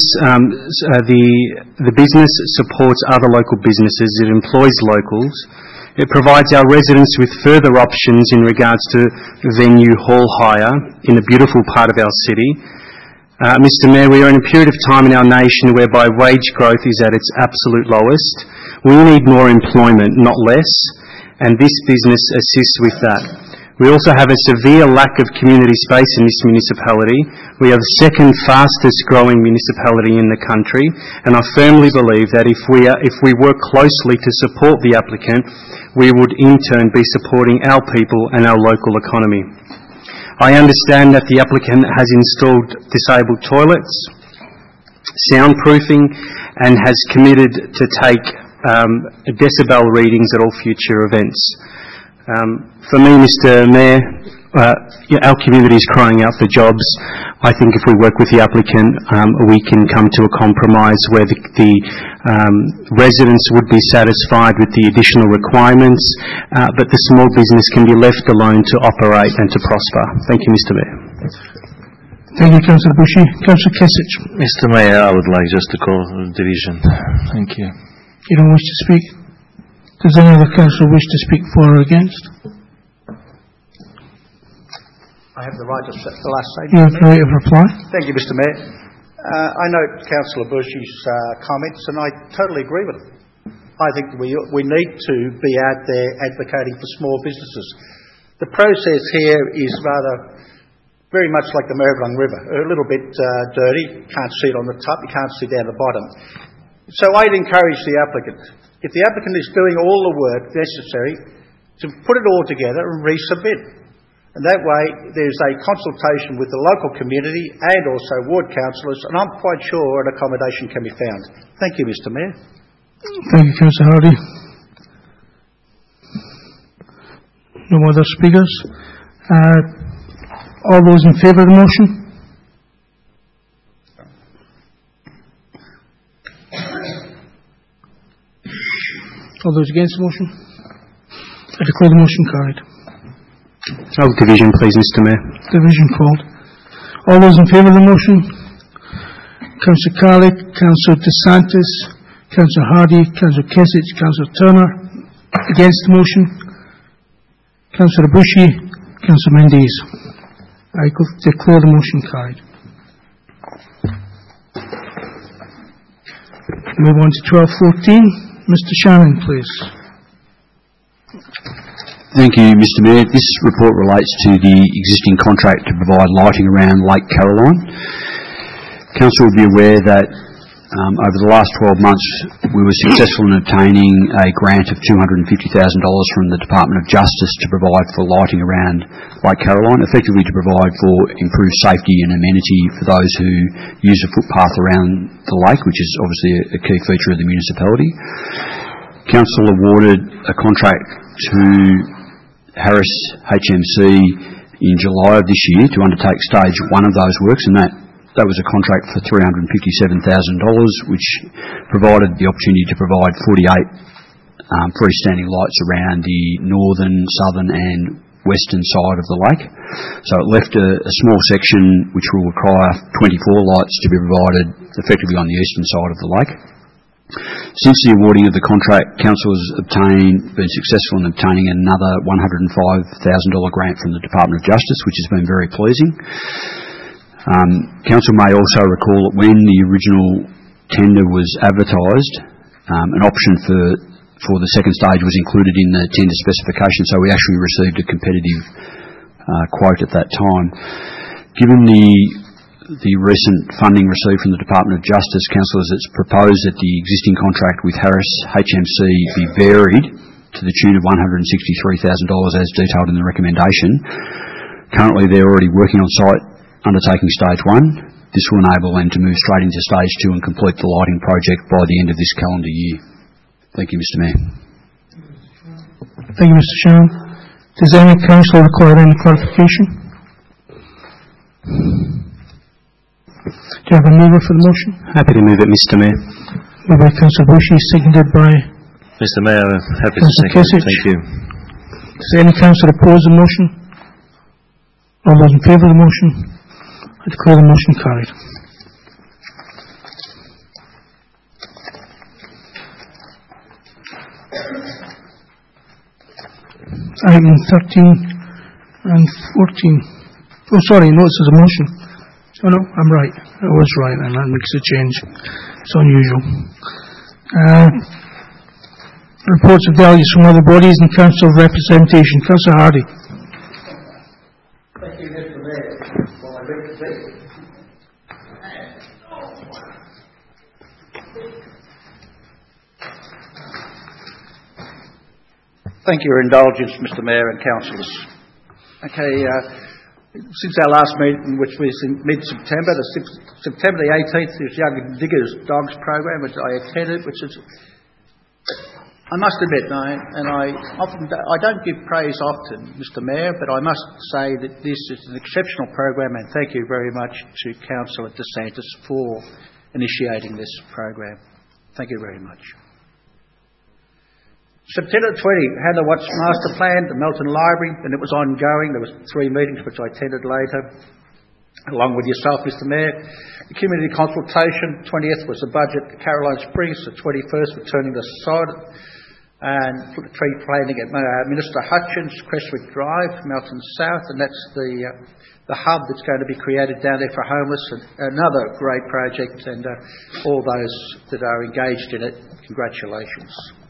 supports other local businesses. It employs locals. It provides our residents with further options in regards to venue hall hire in a beautiful part of our city. Mr. Mayor, we are in a period of time in our nation whereby wage growth is at its absolute lowest. We need more employment, not less, and this business assists with that. We also have a severe lack of community space in this municipality. We are the second fastest growing municipality in the country, and I firmly believe that if we work closely to support the applicant, we would in turn be supporting our people and our local economy. I understand that the applicant has installed disabled toilets, soundproofing, and has committed to take decibel readings at all future events. For me, Mr. Mayor, our community is crying out for jobs. I think if we work with the applicant, we can come to a compromise where the residents would be satisfied with the additional requirements, but the small business can be left alone to operate and to prosper. Thank you, Mr. Mayor. Thank you, Councillor Bushi. Councillor Kesich. Mr. Mayor, I would like just to call a division. Thank you. You don't wish to speak? Does any other councillor wish to speak for or against? I have the right to the last say. You have the right of reply. Thank you, Mr. Mayor. I note Councillor Bushy's comments, and I totally agree with them. I think we need to be out there advocating for small businesses. The process here is very much like the Maribyrnong River, a little bit dirty. You can't see it on the top, you can't see down the bottom. So I'd encourage the applicant, if the applicant is doing all the work necessary, to put it all together and resubmit. And that way there's a consultation with the local community and also ward councillors, and I'm quite sure an accommodation can be found. Thank you, Mr. Mayor. Thank you, Councillor Hardy. No other speakers? All those in favour of the motion? All those against the motion? I declare the motion carried. Division, please, Mr. Mayor. Division called. All those in favour of the motion? Councillor Carlick, Councillor DeSantis, Councillor Hardy, Councillor Kesich, Councillor Turner. Against the motion, Councillor Bushi, Councillor Mendes. I declare the motion carried. Move on to 12.14. Mr. Shannon, please. Thank you, Mr. Mayor. This report relates to the existing contract to provide lighting around Lake Caroline. Council will be aware that over the last 12 months we were successful in obtaining a grant of $250,000 from the Department of Justice to provide for lighting around Lake Caroline, effectively to provide for improved safety and amenity for those who use a footpath around the lake, which is obviously a key feature of the municipality. Council awarded a contract to Harris HMC in July of this year to undertake stage one of those works, and that was a contract for $357,000, which provided the opportunity to provide 48 freestanding lights around the northern, southern and western side of the lake. So it left a small section which will require 24 lights to be provided effectively on the eastern side of the lake. Since the awarding of the contract, Council has been successful in obtaining another $105,000 grant from the Department of Justice, which has been very pleasing. Council may also recall that when the original tender was advertised, an option for the second stage was included in the tender specification, so we actually received a competitive quote at that time. Given the recent funding received from the Department of Justice, Council has proposed that the existing contract with Harris HMC be varied to the tune of $163,000 as detailed in the recommendation. Currently they're already working on site undertaking stage one. This will enable them to move straight into stage two and complete the lighting project by the end of this calendar year. Thank you, Mr. Mayor. Thank you, Mr. Shannon. Does any councillor require any clarification? Do you have a mover for the motion? Happy to move it, Mr. Mayor. Moved by Councillor Bushi, seconded by Mr. Mayor, happy to second. Thank you. Does any councillor oppose the motion? All those in favour of the motion? I declare the motion carried. Item 13 and 14. Oh, sorry, no, this is a motion. Oh, no, I'm right. I was right, and that makes a change. It's unusual. Reports of delegates from other bodies and council representation. Councillor Hardy. Thank you, Mr. Mayor. Well, I read the speak. Thank you for your indulgence, Mr. Mayor and councillors. Okay, since our last meeting, which was in mid-September, September the 18th, is Young Diggers Dogs program, which I attended, which is, I must admit, I don't give praise often, Mr. Mayor, but I must say that this is an exceptional program, and thank you very much to Councillor DeSantis for initiating this program. Thank you very much. September 20, Hannah Watts Master Plan, the Melton Library, and it was ongoing. There was 3 meetings which I attended later, along with yourself, Mr. Mayor. The community consultation, 20th was the budget at Caroline Springs, the 21st returning the sod, and tree planting at Minister Hutchins, Crestwick Drive, Melton South, and that's the hub that's going to be created down there for homeless. Another great project, and all those that are engaged in it, congratulations.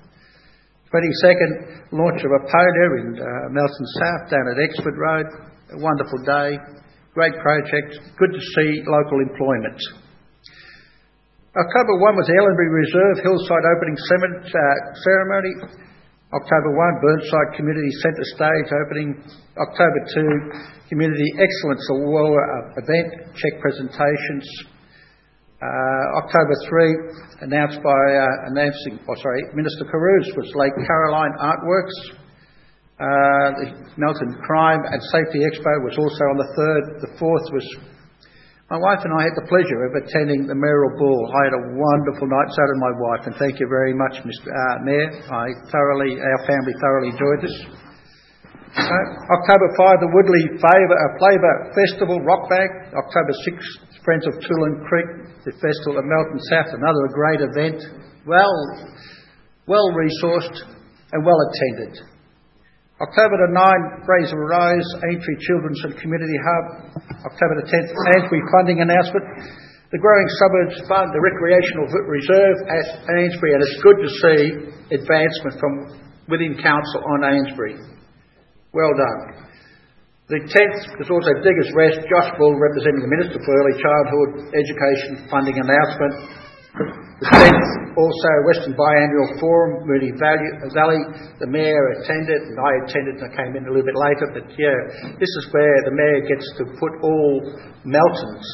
22nd, launch of a podium in Melton South down at Exford Road. A wonderful day, great project, good to see local employment. October 1 was the Ellenbury Reserve Hillside Opening Ceremony. October 1, Burnside Community Centre Stage Opening. October 2, Community Excellence Award event, check presentations. October 3, announced by Minister Carews, was Lake Caroline Artworks. The Melton Crime and Safety Expo was also on the 3rd. The 4th was my wife and I had the pleasure of attending the Mayoral Ball. I had a wonderful night, so did my wife, and thank you very much, Mr. Mayor. Our family thoroughly enjoyed this. October 5, the Woodley Flavour Festival, Rock Bag. October 6, Friends of Toolan Creek, the Festival of Melton South, another great event. well-resourced and well-attended. October the 9th, Fraser Rose, Aintree Children's and Community Hub. October the 10th, Ainsbury funding announcement. The Growing Suburbs Fund, the Recreational Reserve at Ainsbury, and it's good to see advancement from within Council on Ainsbury. Well done. The 10th is also Diggers Rest, Josh Bull representing the Minister for Early Childhood Education funding announcement. The 10th, also Western Biannual Forum, Moonee Valley. The Mayor attended, and I attended, and I came in a little bit later, but yeah, this is where the Mayor gets to put all Melton's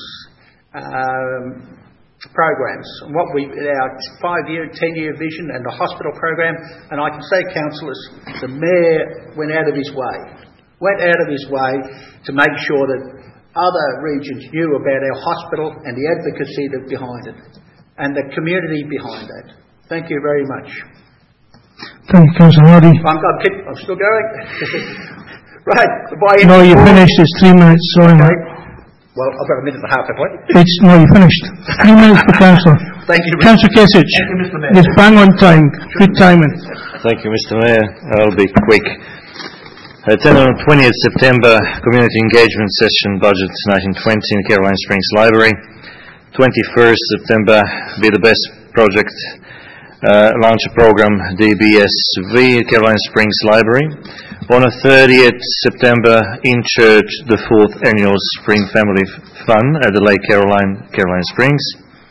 programs, and what we, our 5-year, 10-year vision and the hospital program, and I can say, councillors, the Mayor went out of his way to make sure that other regions knew about our hospital and the advocacy that behind it, and the community behind that. Thank you very much. Thank you, Councillor Hardy. I'm still going. Right. No, you finished. It's 3 minutes. Sorry, mate. Well, I've got a minute and a half, have I? No, you finished. 3 minutes per councillor. Thank you, Councillor Kasich. Thank you, Mr. Mayor. It's bang on time. Good timing. Thank you, Mr. Mayor. I'll be quick. Attended on 20th September Community Engagement Session Budget 1920 in Caroline Springs Library. 21st September Be the Best Project launch a program DBSV at Caroline Springs Library. On the 30th September in church the 4th Annual Spring Family Fun at the Lake Caroline Springs.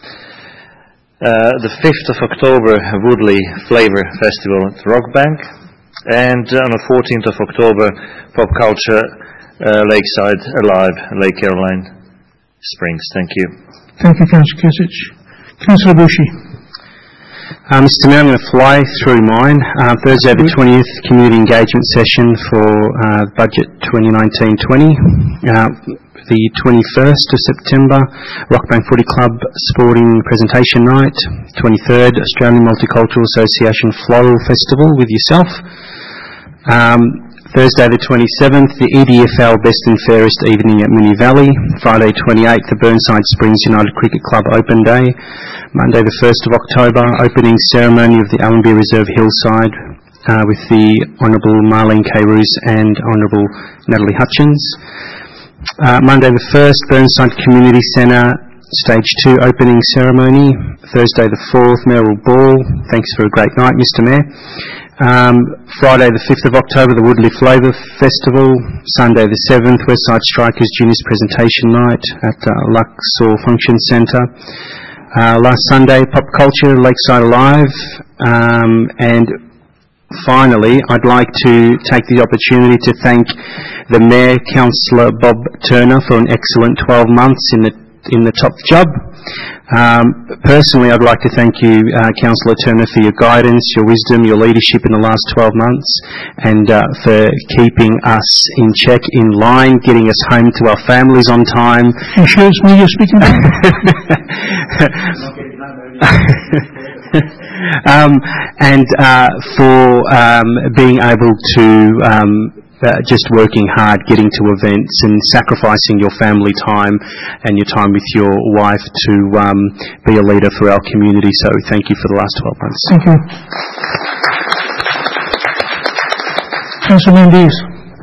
The 5th of October Woodley Flavour Festival at Rockbank. And on the 14th of October, Pop Culture Lakeside Alive, Lake Caroline Springs. Thank you. Thank you, Councillor Kasich. Councillor Bushi. Mr. Mayor, I'm going to fly through mine. Thursday the 20th, Community Engagement Session for Budget 2019-20. The 21st of September, Rockbank Footy Club Sporting Presentation Night. 23rd, Australian Multicultural Association Floral Festival with yourself. Thursday the 27th, the EDFL Best and Fairest Evening at Moonee Valley. Friday 28th, the Burnside Springs United Cricket Club Open Day. Monday the 1st of October, opening ceremony of the Allenby Reserve Hillside with the Honourable Marlene K. Roos and Honourable Natalie Hutchins. Monday the 1st, Burnside Community Centre Stage 2 opening ceremony. Thursday the 4th, Mayoral Ball. Thanks for a great night, Mr. Mayor. Friday the 5th of October, the Woodley Flavour Festival. Sunday the 7th, Westside Strikers Juniors Presentation Night at Luxor Function Centre. Last Sunday, Pop Culture Lakeside Alive. And finally, I'd like to take the opportunity to thank the Mayor, Councillor Bob Turner, for an excellent 12 months in the top job. Personally, I'd like to thank you, Councillor Turner, for your guidance, your wisdom, your leadership in the last 12 months, and for keeping us in check, in line, getting us home to our families on time. You sure it's me you're speaking to? And for being able to just working hard, getting to events and sacrificing your family time and your time with your wife to be a leader for our community. So thank you for the last 12 months. Thank you. Councillor Mendes.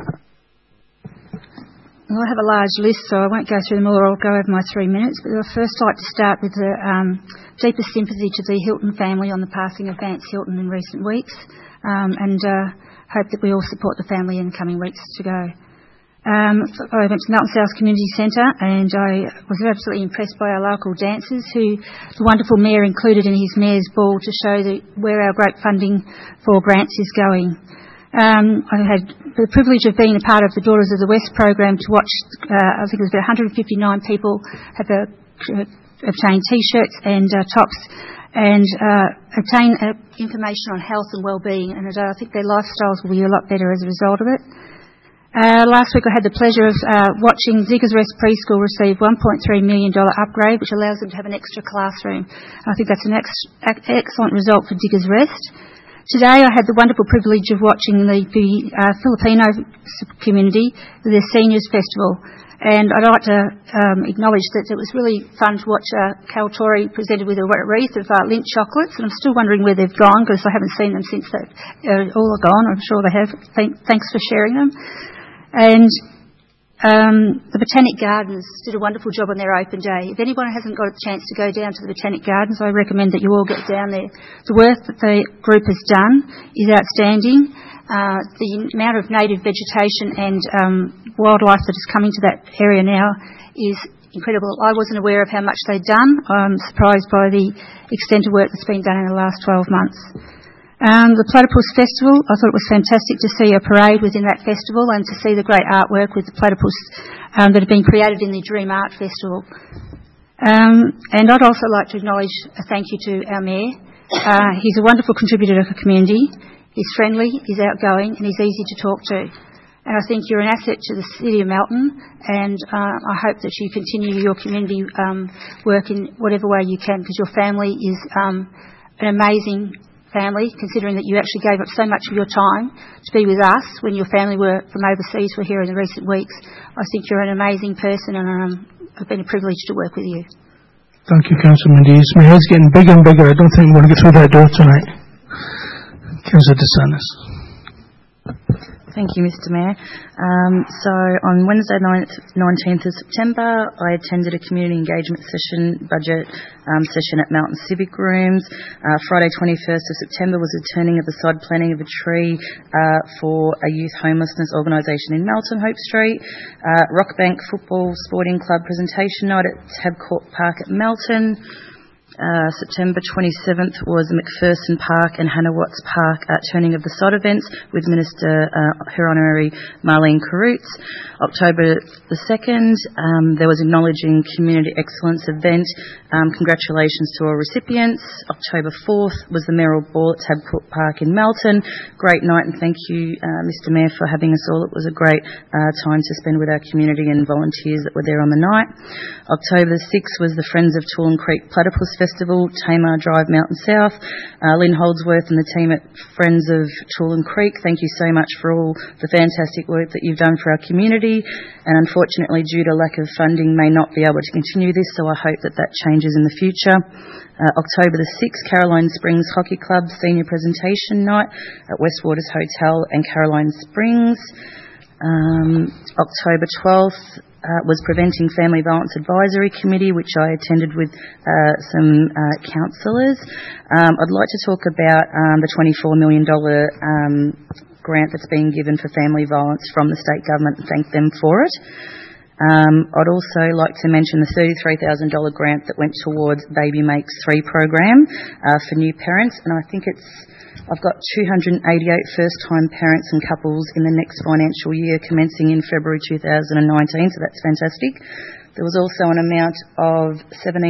Well, I have a large list, so I won't go through them all. I'll go over my 3 minutes. But I'd first like to start with the deepest sympathy to the Hilton family on the passing of Vance Hilton in recent weeks, and hope that we all support the family in the coming weeks to go. I went to Melton South Community Centre, and I was absolutely impressed by our local dancers, who the wonderful Mayor included in his Mayor's Ball to show where our great funding for grants is going. I had the privilege of being a part of the Daughters of the West program to watch, I think it was about 159 people have obtained T-shirts and tops and obtain information on health and well-being, and I think their lifestyles will be a lot better as a result of it. Last week I had the pleasure of watching Diggers Rest Preschool receive $1.3 million upgrade, which allows them to have an extra classroom. I think that's an excellent result for Diggers Rest. Today I had the wonderful privilege of watching the Filipino community with their Seniors Festival, And I'd like to acknowledge that it was really fun to watch Cal Torrey presented with a wreath of Lindt chocolates, and I'm still wondering where they've gone because I haven't seen them since that. All are gone, I'm sure they have. Thanks for sharing them. And the Botanic Gardens did a wonderful job on their open day. If anyone hasn't got a chance to go down to the Botanic Gardens, I recommend that you all get down there. The work that the group has done is outstanding. The amount of native vegetation and wildlife that is coming to that area now is incredible. I wasn't aware of how much they'd done. I'm surprised by the extent of work that's been done in the last 12 months. The Platypus Festival, I thought it was fantastic to see a parade within that festival and to see the great artwork with the platypus that have been created in the Dream Art Festival. And I'd also like to acknowledge a thank you to our Mayor. He's a wonderful contributor to the community. He's friendly, he's outgoing, and he's easy to talk to. And I think you're an asset to the City of Melton, and I hope that you continue your community work in whatever way you can, because your family is an amazing family, considering that you actually gave up so much of your time to be with us when your family were from overseas were here in the recent weeks. I think you're an amazing person, and it's been a privilege to work with you. Thank you, Councillor Mendes. My head's getting bigger and bigger. I don't think I'm going to get through that door tonight. Councillor DeSantis. Thank you, Mr Mayor. So on Wednesday 19th of September, I attended a community engagement session, budget session at Melton Civic Rooms. Friday 21st of September was the turning of the sod planting of a tree for a youth homelessness organisation in Melton, Hope Street. Rockbank Football Sporting Club presentation night at Tabcourt Park at Melton. September 27th was McPherson Park and Hannah Watts Park turning of the sod events with Minister Her Honorary Marlene Carruthers. October the 2nd, there was Acknowledging Community Excellence event. Congratulations to all recipients. October 4th was the Mayoral Ball at Tabcourt Park in Melton. Great night, and thank you, Mr Mayor, for having us all. It was a great time to spend with our community and volunteers that were there on the night. October the 6th was the Friends of Toolan Creek Platypus Festival, Tamar Drive, Melton South. Lynn Holdsworth and the team at Friends of Toolan Creek, thank you so much for all the fantastic work that you've done for our community. And unfortunately, due to lack of funding, may not be able to continue this, so I hope that changes in the future. October the 6th, Caroline Springs Hockey Club Senior Presentation Night at Westwaters Hotel and Caroline Springs. October 12th, was Preventing Family Violence Advisory Committee, which I attended with some councillors. I'd like to talk about the $24 million grant that's been given for family violence from the state government and thank them for it. I'd also like to mention the $33,000 grant that went towards Baby Makes 3 program for new parents, and I think I've got 288 first-time parents and couples in the next financial year commencing in February 2019, so that's fantastic. There was also an amount of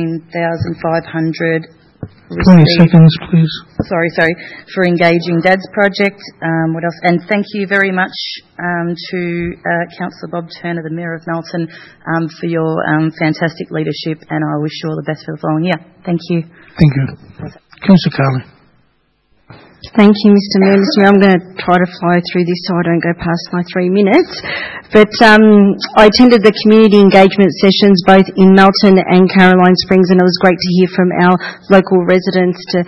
$17,500 20 seconds, please. Sorry, for Engaging Dads Project. What else? And thank you very much to Councillor Bob Turner, the Mayor of Melton, for your fantastic leadership, and I wish you all the best for the following year. Thank you. Thank you. Councillor Carley. Thank you, Mr Mayor. Mr Mayor, I'm going to try to fly through this so I don't go past my 3 minutes. But I attended the community engagement sessions both in Melton and Caroline Springs, and it was great to hear from our local residents to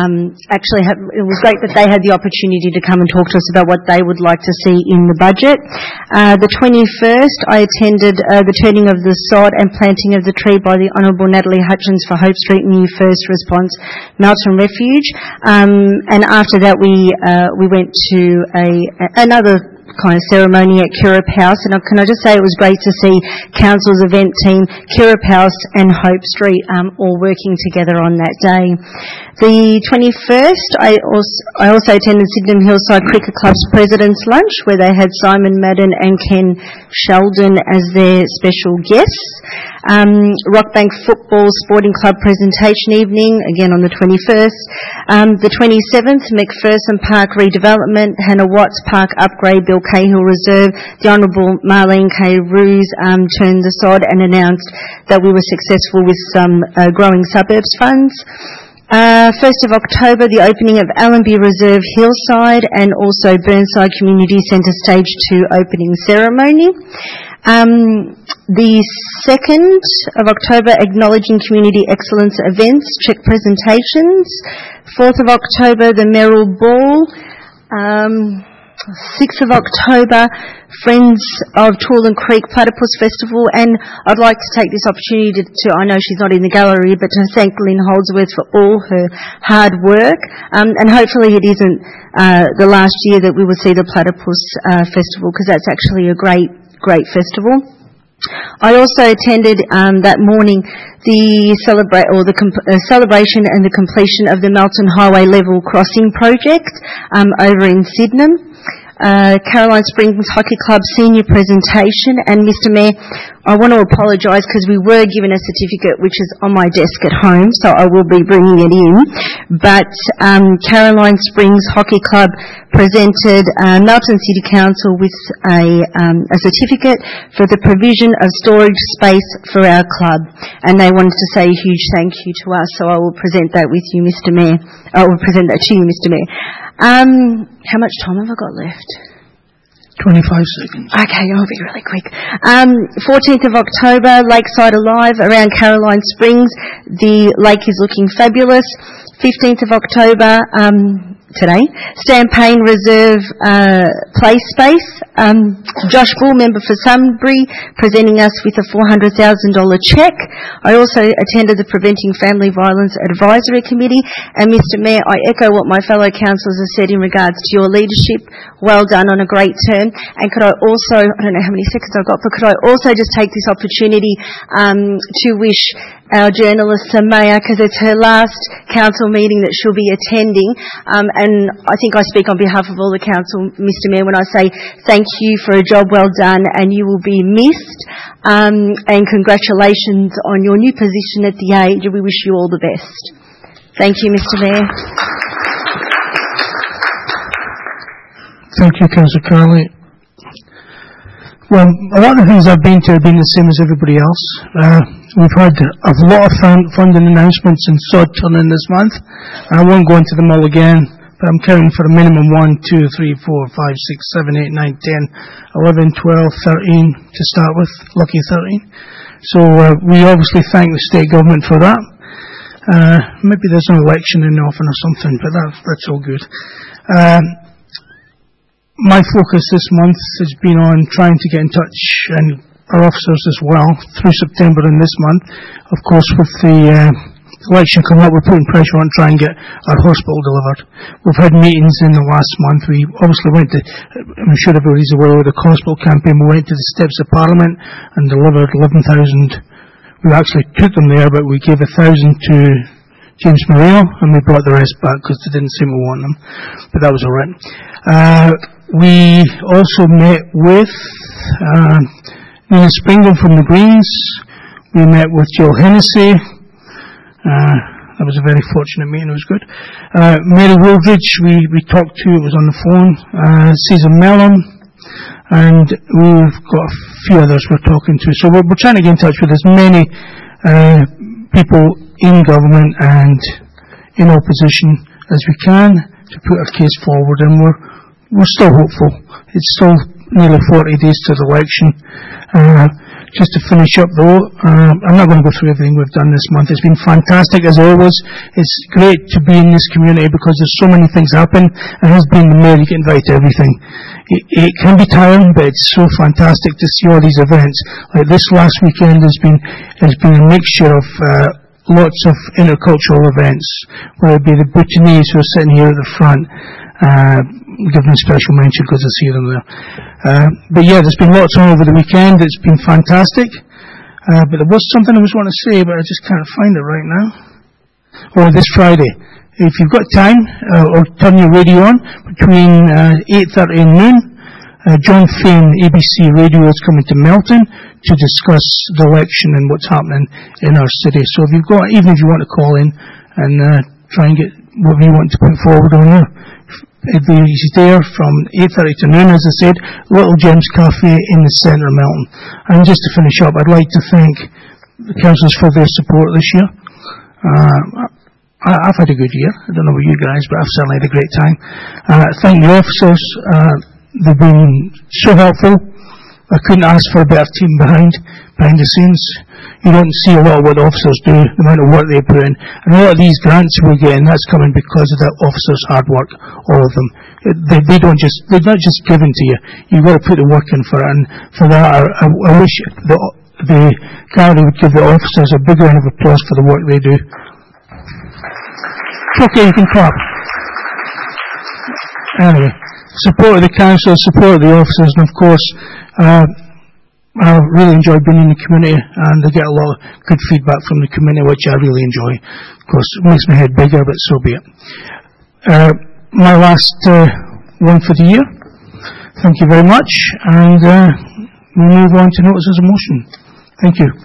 it was great that they had the opportunity to come and talk to us about what they would like to see in the budget. The 21st, I attended the turning of the sod and planting of the tree by the Honourable Natalie Hutchins for Hope Street New First Response Melton Refuge. And after that, we went to another kind of ceremony at Kirrup House, and can I just say it was great to see Council's event team, Kirrup House and Hope Street all working together on that day. The 21st, I also attended Sydenham Hillside Cricket Club's President's Lunch, where they had Simon Madden and Ken Sheldon as their special guests. Rockbank Football Sporting Club presentation evening, again on the 21st. The 27th, McPherson Park redevelopment, Hannah Watts Park upgrade, Bill Cahill Reserve. The Honourable Marlene Carruthers turned the sod and announced that we were successful with some growing suburbs funds. 1st of October, the opening of Allenby Reserve Hillside and also Burnside Community Centre Stage 2 opening ceremony. The 2nd of October, acknowledging community excellence events, check presentations. 4th of October, the Merrill Ball. 6th of October, Friends of Toolan Creek Platypus Festival, and I'd like to take this opportunity to I know she's not in the gallery, but to thank Lynn Holdsworth for all her hard work, and hopefully it isn't the last year that we will see the Platypus Festival, because that's actually a great festival. I also attended that morning the celebration and the completion of the Melton Highway Level Crossing project over in Sydenham. Caroline Springs Hockey Club senior presentation, and Mr Mayor, I want to apologise because we were given a certificate which is on my desk at home, so I will be bringing it in, but Caroline Springs Hockey Club presented Melton City Council with a certificate for the provision of storage space for our club, and they wanted to say a huge thank you to us, so I will present that with you, Mr Mayor. I will present that to you, Mr Mayor. How much time have I got left? 25 seconds. Okay, I'll be really quick. 14th of October, Lakeside Alive around Caroline Springs. The lake is looking fabulous. 15th of October, today, Stampane Reserve play space. Josh Bull, member for Sunbury, presenting us with a $400,000 cheque. I also attended the Preventing Family Violence Advisory Committee, and Mr Mayor, I echo what my fellow councillors have said in regards to your leadership. Well done on a great term. And could I also, I don't know how many seconds I've got, but could I also just take this opportunity to wish our journalist Samaya, because it's her last council meeting that she'll be attending, and I think I speak on behalf of all the council, Mr Mayor, when I say thank you for a job well done, and you will be missed, and congratulations on your new position at the age. We wish you all the best. Thank you, Mr Mayor. Thank you, Councillor Carley. Well, a lot of the things I've been to have been the same as everybody else. We've had a lot of funding announcements in Sod Turning this month. I won't go into them all again, but I'm counting for a minimum 1, 2, 3, 4, 5, 6, 7, 8, 9, 10, 11, 12, 13 to start with, lucky 13. So we obviously thank the state government for that. Maybe there's an election in the offing or something, but that's all good. My focus this month has been on trying to get in touch, and our officers as well, through September and this month. Of course, with the election coming up, we're putting pressure on to try and get our hospital delivered. We've had meetings in the last month. We obviously went to, I'm sure everybody's aware of the hospital campaign, we went to the steps of Parliament and delivered 11,000. We actually took them there, but we gave 1,000 to James Moreno, and we brought the rest back because they didn't seem to want them. But that was all right. We also met with Nina Springle from the Greens. We met with Jill Hennessy. That was a very fortunate meeting. It was good. Mary Wildridge, we talked to. It was on the phone. Caesar Mellon, and we've got a few others we're talking to. So we're trying to get in touch with as many people in government and in opposition as we can to put our case forward, and we're still hopeful. It's still nearly 40 days to the election. Just to finish up though, I'm not going to go through everything we've done this month. It's been fantastic as always. It's great to be in this community because there's so many things happen, and as being the mayor, you get invited to everything. It can be tiring, but it's so fantastic to see all these events. Like this last weekend has been a mixture of lots of intercultural events, whether it be the Bhutanese who are sitting here at the front, give them special mention because I see them there. But yeah, there's been lots on over the weekend. It's been fantastic. But there was something I was wanting to say, but I just can't find it right now. Oh, this Friday. If you've got time, or turn your radio on between 8:30 and noon, John Fain, ABC Radio, is coming to Melton to discuss the election and what's happening in our city. So if you've got, even if you want to call in and try and get whatever you want to put forward on here, he's there from 8:30 to noon, as I said, Little Gems Cafe in the centre of Melton. And just to finish up, I'd like to thank the councillors for their support this year. I've had a good year. I don't know about you guys, but I've certainly had a great time. Thank the officers. They've been so helpful. I couldn't ask for a better team behind the scenes. You don't see a lot of what the officers do, the amount of work they put in. And a lot of these grants we're getting, that's coming because of the officers' hard work, all of them. They're not just given to you. You've got to put the work in for it. And for that, I wish the gallery would give the officers a big round of applause for the work they do. Okay, you can clap. Anyway, support of the council, support of the officers, and of course, I really enjoy being in the community, and I get a lot of good feedback from the community, which I really enjoy. Of course, it makes my head bigger, but so be it. My last one for the year. Thank you very much, and we'll move on to notices of motion. Thank you.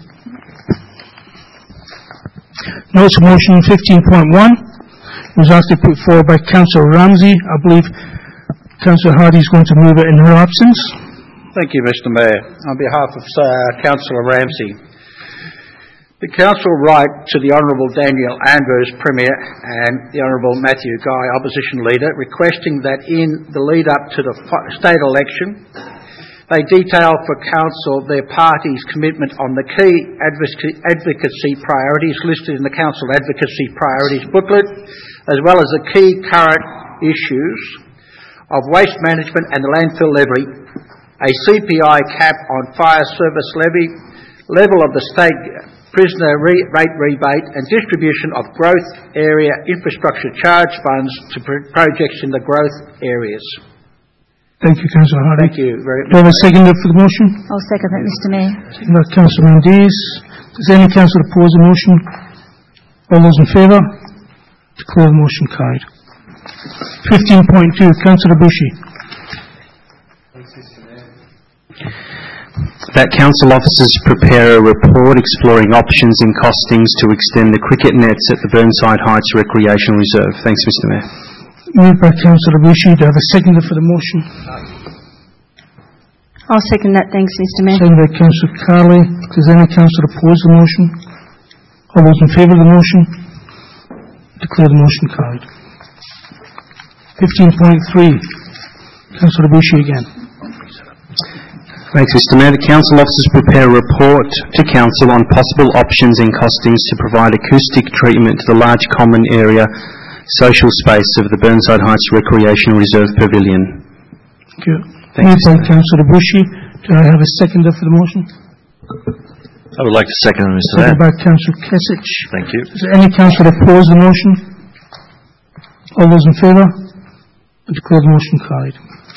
Notice of motion 15.1 was actually put forward by Councillor Ramsey. I believe Councillor Hardy is going to move it in her absence. Thank you, Mr Mayor. On behalf of Councillor Ramsey, the Council write to the Honourable Daniel Andrews, Premier, and the Honourable Matthew Guy, Opposition Leader, requesting that in the lead-up to the state election, they detail for Council their party's commitment on the key advocacy priorities listed in the Council Advocacy Priorities booklet, as well as the key current issues of waste management and the landfill levy, a CPI cap on fire service levy, level of the state prisoner rate rebate, and distribution of growth area infrastructure charge funds to projects in the growth areas. Thank you, Councillor Hardy. Thank you very much. Do I have a seconder for the motion? I'll second that, Mr Mayor. Seconded by Councillor Mendes. Does any councillor oppose the motion? All those in favour? Declare the motion carried. 15.2, Councillor Bushy. That council officers prepare a report exploring options and costings to extend the cricket nets at the Burnside Heights Recreational Reserve. Thanks, Mr Mayor. Moved by Councillor Bushy. Do I have a seconder for the motion? I'll second that. Thanks, Mr Mayor. Seconded by Councillor Carley. Does any councillor oppose the motion? All those in favour of the motion? Declare the motion carried. 15.3, Councillor Bushy again. Thanks, Mr Mayor. The council officers prepare a report to council on possible options and costings to provide acoustic treatment to the large common area social space of the Burnside Heights Recreational Reserve Pavilion. Thank you. Thanks, Moved by Councillor Bushy. Do I have a seconder for the motion? I would like to second it, Mr Mayor. Seconded by Councillor Kesich. Thank you. Does any councillor oppose the motion? All those in favour? I declare the motion carried.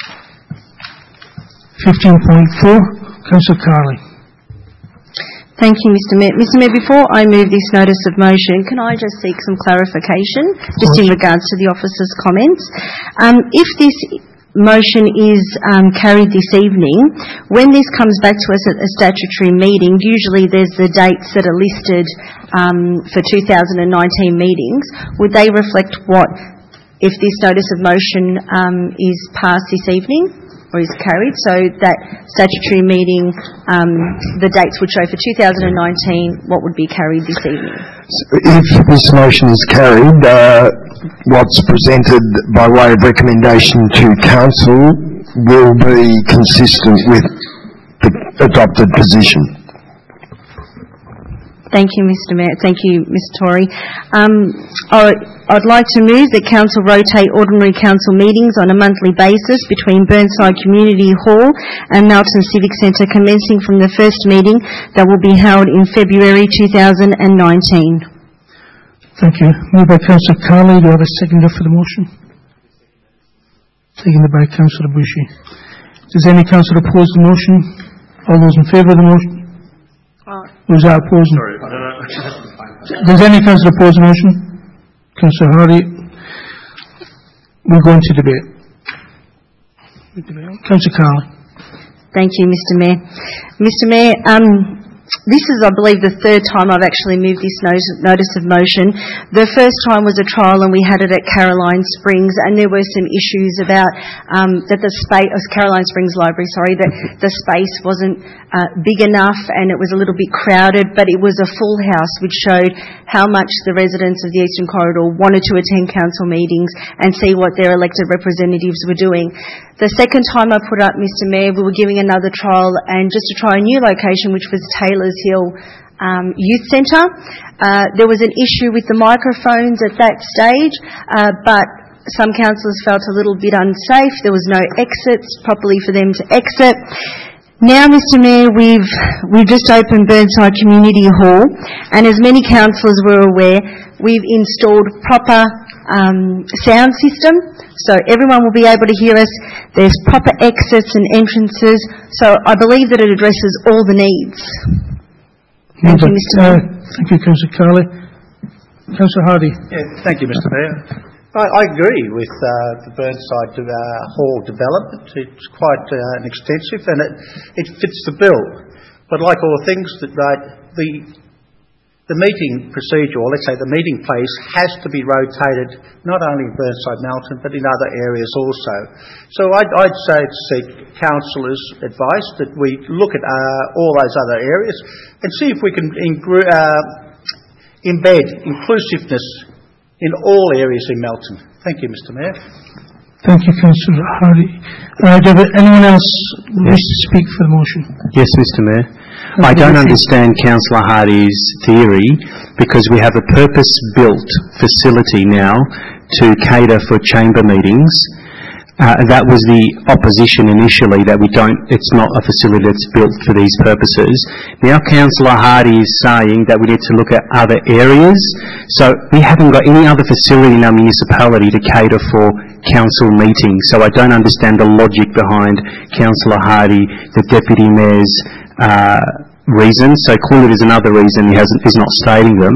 15.4, Councillor Carley. Thank you, Mr Mayor. Mr Mayor, before I move this notice of motion, can I just seek some clarification just in regards to the officer's comments? If this motion is carried this evening, when this comes back to us at a statutory meeting, usually there's the dates that are listed for 2019 meetings. Would they reflect what, if this notice of motion is passed this evening or is carried, so that statutory meeting, the dates would show for 2019 what would be carried this evening? If this motion is carried, what's presented by way of recommendation to council will be consistent with the adopted position. Thank you, Mr Mayor. Thank you, Ms Tory. I'd like to move that council rotate ordinary council meetings on a monthly basis between Burnside Community Hall and Melton Civic Centre, commencing from the first meeting that will be held in February 2019. Thank you. Moved by Councillor Carley. Do I have a seconder for the motion? Seconded by Councillor Bushy. Does any councillor oppose the motion? All those in favour of the motion? Was that opposing? Sorry. Does any councillor oppose the motion? Councillor Hardy. We're going to debate. Councillor Carley. Thank you, Mr Mayor. Mr Mayor, this is, I believe, the third time I've actually moved this notice of motion. The first time was a trial and we had it at Caroline Springs, and there were some issues about that the space, Caroline Springs Library, that the space wasn't big enough and it was a little bit crowded, but it was a full house, which showed how much the residents of the Eastern Corridor wanted to attend council meetings and see what their elected representatives were doing. The second time I put up, Mr Mayor, we were giving another trial and just to try a new location, which was Taylors Hill Youth Centre. There was an issue with the microphones at that stage, but some councillors felt a little bit unsafe. There was no exits properly for them to exit. Now, Mr Mayor, we've just opened Burnside Community Hall, and as many councillors were aware, we've installed proper sound system, so everyone will be able to hear us. There's proper exits and entrances, so I believe that it addresses all the needs. Thank you, Mr Mayor. Thank you, Councillor Carley. Councillor Hardy. Yeah, thank you, Mr Mayor. I agree with the Burnside Hall development. It's quite extensive and it fits the bill. But like all things, the meeting procedure, or let's say the meeting place, has to be rotated not only in Burnside Melton but in other areas also. So I'd say to seek councillors' advice that we look at all those other areas and see if we can embed inclusiveness in all areas in Melton. Thank you, Mr Mayor. Thank you, Councillor Hardy. Anyone else wish to speak for the motion? Yes, Mr Mayor. I don't understand Councillor Hardy's theory because we have a purpose-built facility now to cater for chamber meetings. That was the opposition initially, that it's not a facility that's built for these purposes. Now Councillor Hardy is saying that we need to look at other areas. So we haven't got any other facility in our municipality to cater for council meetings. So I don't understand the logic behind Councillor Hardy, the Deputy Mayor's reasons. So clearly there's another reason he's not stating them.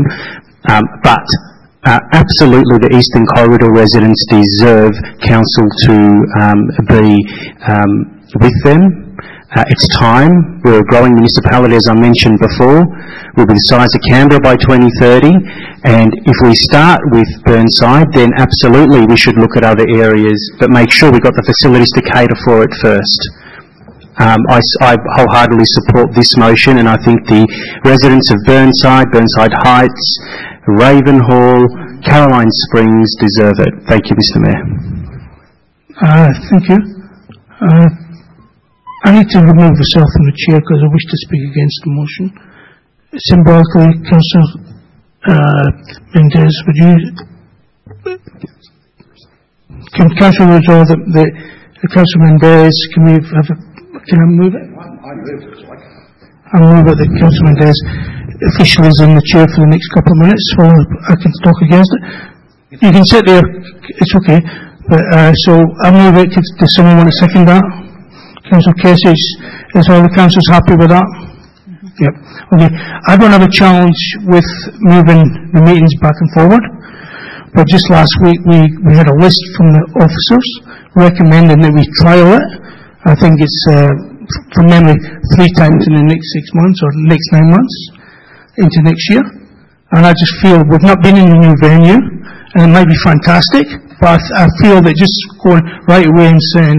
Absolutely, the Eastern Corridor residents deserve council to be with them. It's time. We're a growing municipality, as I mentioned before. We'll be the size of Canberra by 2030. And if we start with Burnside, then absolutely we should look at other areas, but make sure we've got the facilities to cater for it first. I wholeheartedly support this motion, and I think the residents of Burnside, Burnside Heights, Ravenhall, Caroline Springs deserve it. Thank you, Mr Mayor. Thank you. I need to remove myself from the chair because I wish to speak against the motion. Symbolically, Councillor Mendez, would you... Can Councillor withdraw the Councillor Mendez, can I move it? I'll move it that Councillor Mendez officially is in the chair for the next couple of minutes while I can talk against it. You can sit there, it's okay. But, so I'll move it. Does someone want to second that? Councillor Casey, is all the councillors happy with that? Yep. Okay. I don't have a challenge with moving the meetings back and forward, but just last week we had a list from the officers recommending that we trial it. I think it's, from memory, 3 times in the next 6 months or next 9 months into next year. And I just feel we've not been in a new venue, and it might be fantastic, but I feel that just going right away and saying,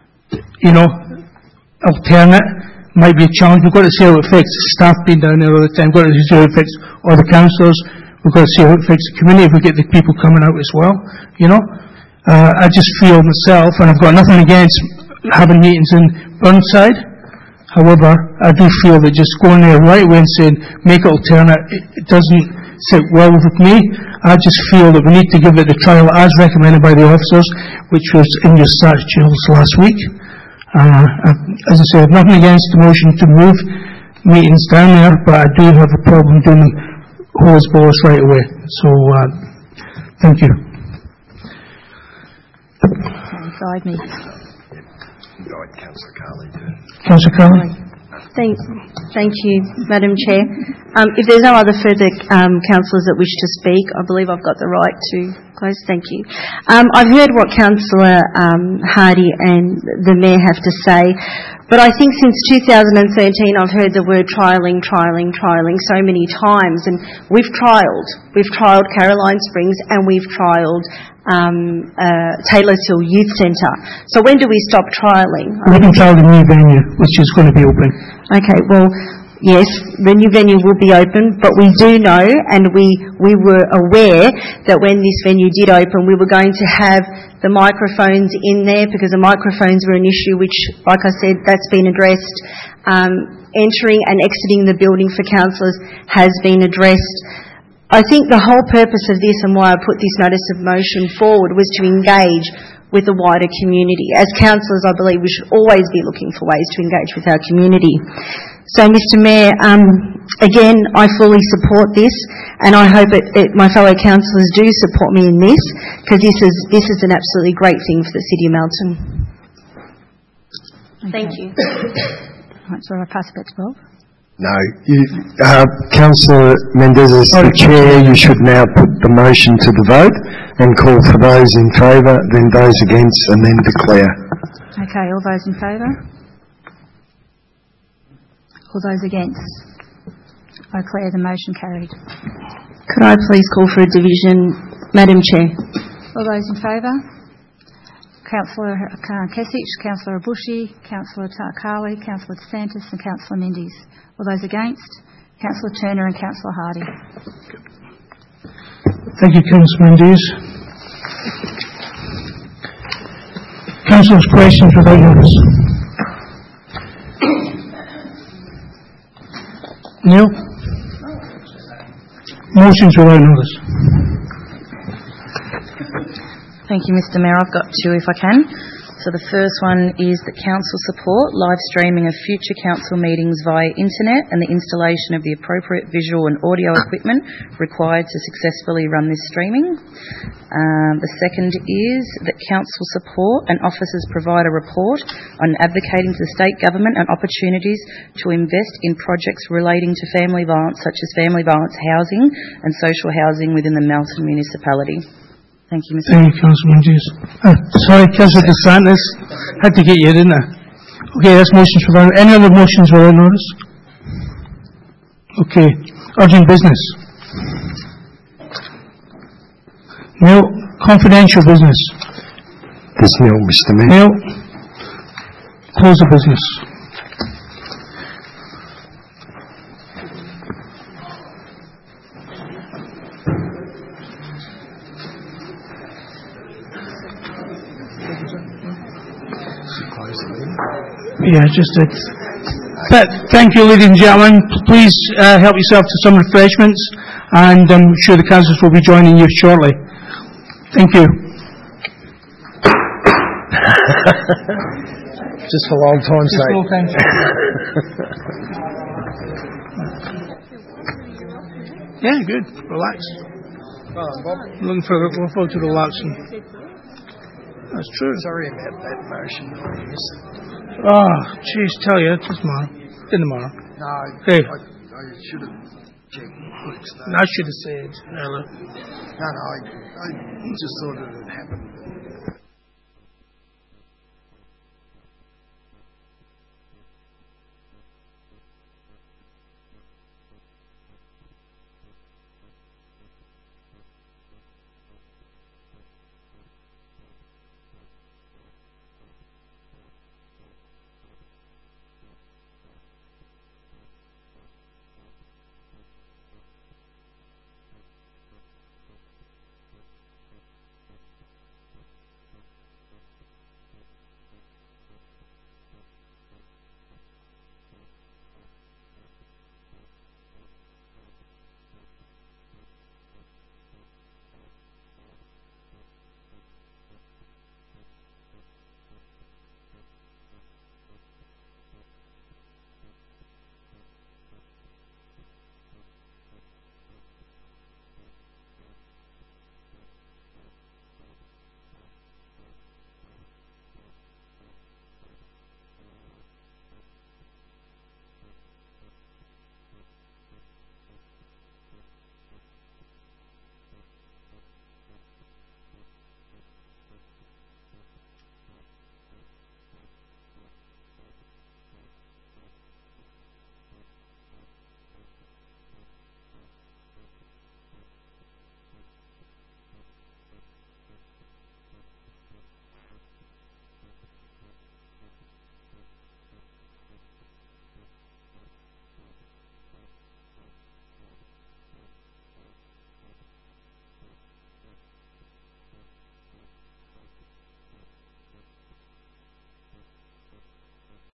alternate might be a challenge. We've got to see how it affects the staff being down there all the time. We've got to see how it affects all the councillors. We've got to see how it affects the community if we get the people coming out as well, I just feel myself, and I've got nothing against having meetings in Burnside. However, I do feel that just going there right away and saying, make it alternate, it doesn't sit well with me. I just feel that we need to give it a trial as recommended by the officers, which was in your statutes last week. As I said, nothing against the motion to move meetings down there, but I do have a problem doing them hose balls right away. So, thank you. Beside me. Councillor Carley. Councillor Carley. Thank you, Madam Chair. If there's no other further councillors that wish to speak, I believe I've got the right to close? Thank you. I've heard what Councillor Hardy and the Mayor have to say, but I think since 2013 I've heard the word trialling so many times, and we've trialled. We've trialled Caroline Springs and we've trialled Taylor's Hill Youth Centre. So when do we stop trialling? We can trial the new venue, which is going to be open. Okay, well, yes, the new venue will be open, but we do know, and we were aware that when this venue did open, we were going to have the microphones in there, because the microphones were an issue which, like I said, that's been addressed. Entering and exiting the building for councillors has been addressed. I think the whole purpose of this, and why I put this notice of motion forward, was to engage with the wider community. As councillors, I believe we should always be looking for ways to engage with our community. So, Mr Mayor, again, I fully support this, and I hope my fellow councillors do support me in this, because this is an absolutely great thing for the City of Melton. Okay. Thank you. Right, so I'll pass it back to Bob. No. Councillor Mendes, as the Chair, you should now put the motion to the vote and call for those in favour, then those against, and then declare. Okay, all those in favour? All those against? I declare the motion carried. Could I please call for a division, Madam Chair? All those in favour? Councillor Kesich, Councillor Abushi, Councillor Tarkali, Councillor DeSantis and Councillor Mendes. All those against? Councillor Turner and Councillor Hardy. Thank you, Councillor Mendes. Councillors, questions without notice. Neil? Motions without notice. Thank you, Mr Mayor. I've got two if I can. So the first one is that Council support live streaming of future Council meetings via internet and the installation of the appropriate visual and audio equipment required to successfully run this streaming. The second is that Council support and officers provide a report on advocating to the state government and opportunities to invest in projects relating to family violence, such as family violence housing and social housing within the Melton municipality. Thank you, Mr. Thank you, Councillor Mendes. Sorry, Councillor DeSantis. Had to get you, didn't I? Okay, that's motions for that. Any other motions without notice? Okay. Urgent business. Neil, confidential business. There's Neil, Mr Mayor. Neil, close the business. Yeah, just it. Thank you, ladies and gentlemen. Please help yourself to some refreshments, and I'm sure the councillors will be joining you shortly. Thank you. Just for long time's sake. Yeah, good. Relax. Looking forward to relaxing. That's true. Sorry about that motion. Oh, jeez, tell you, it's tomorrow. Tomorrow. No, okay. I should have checked. I should have said earlier. No, I just thought it had happened.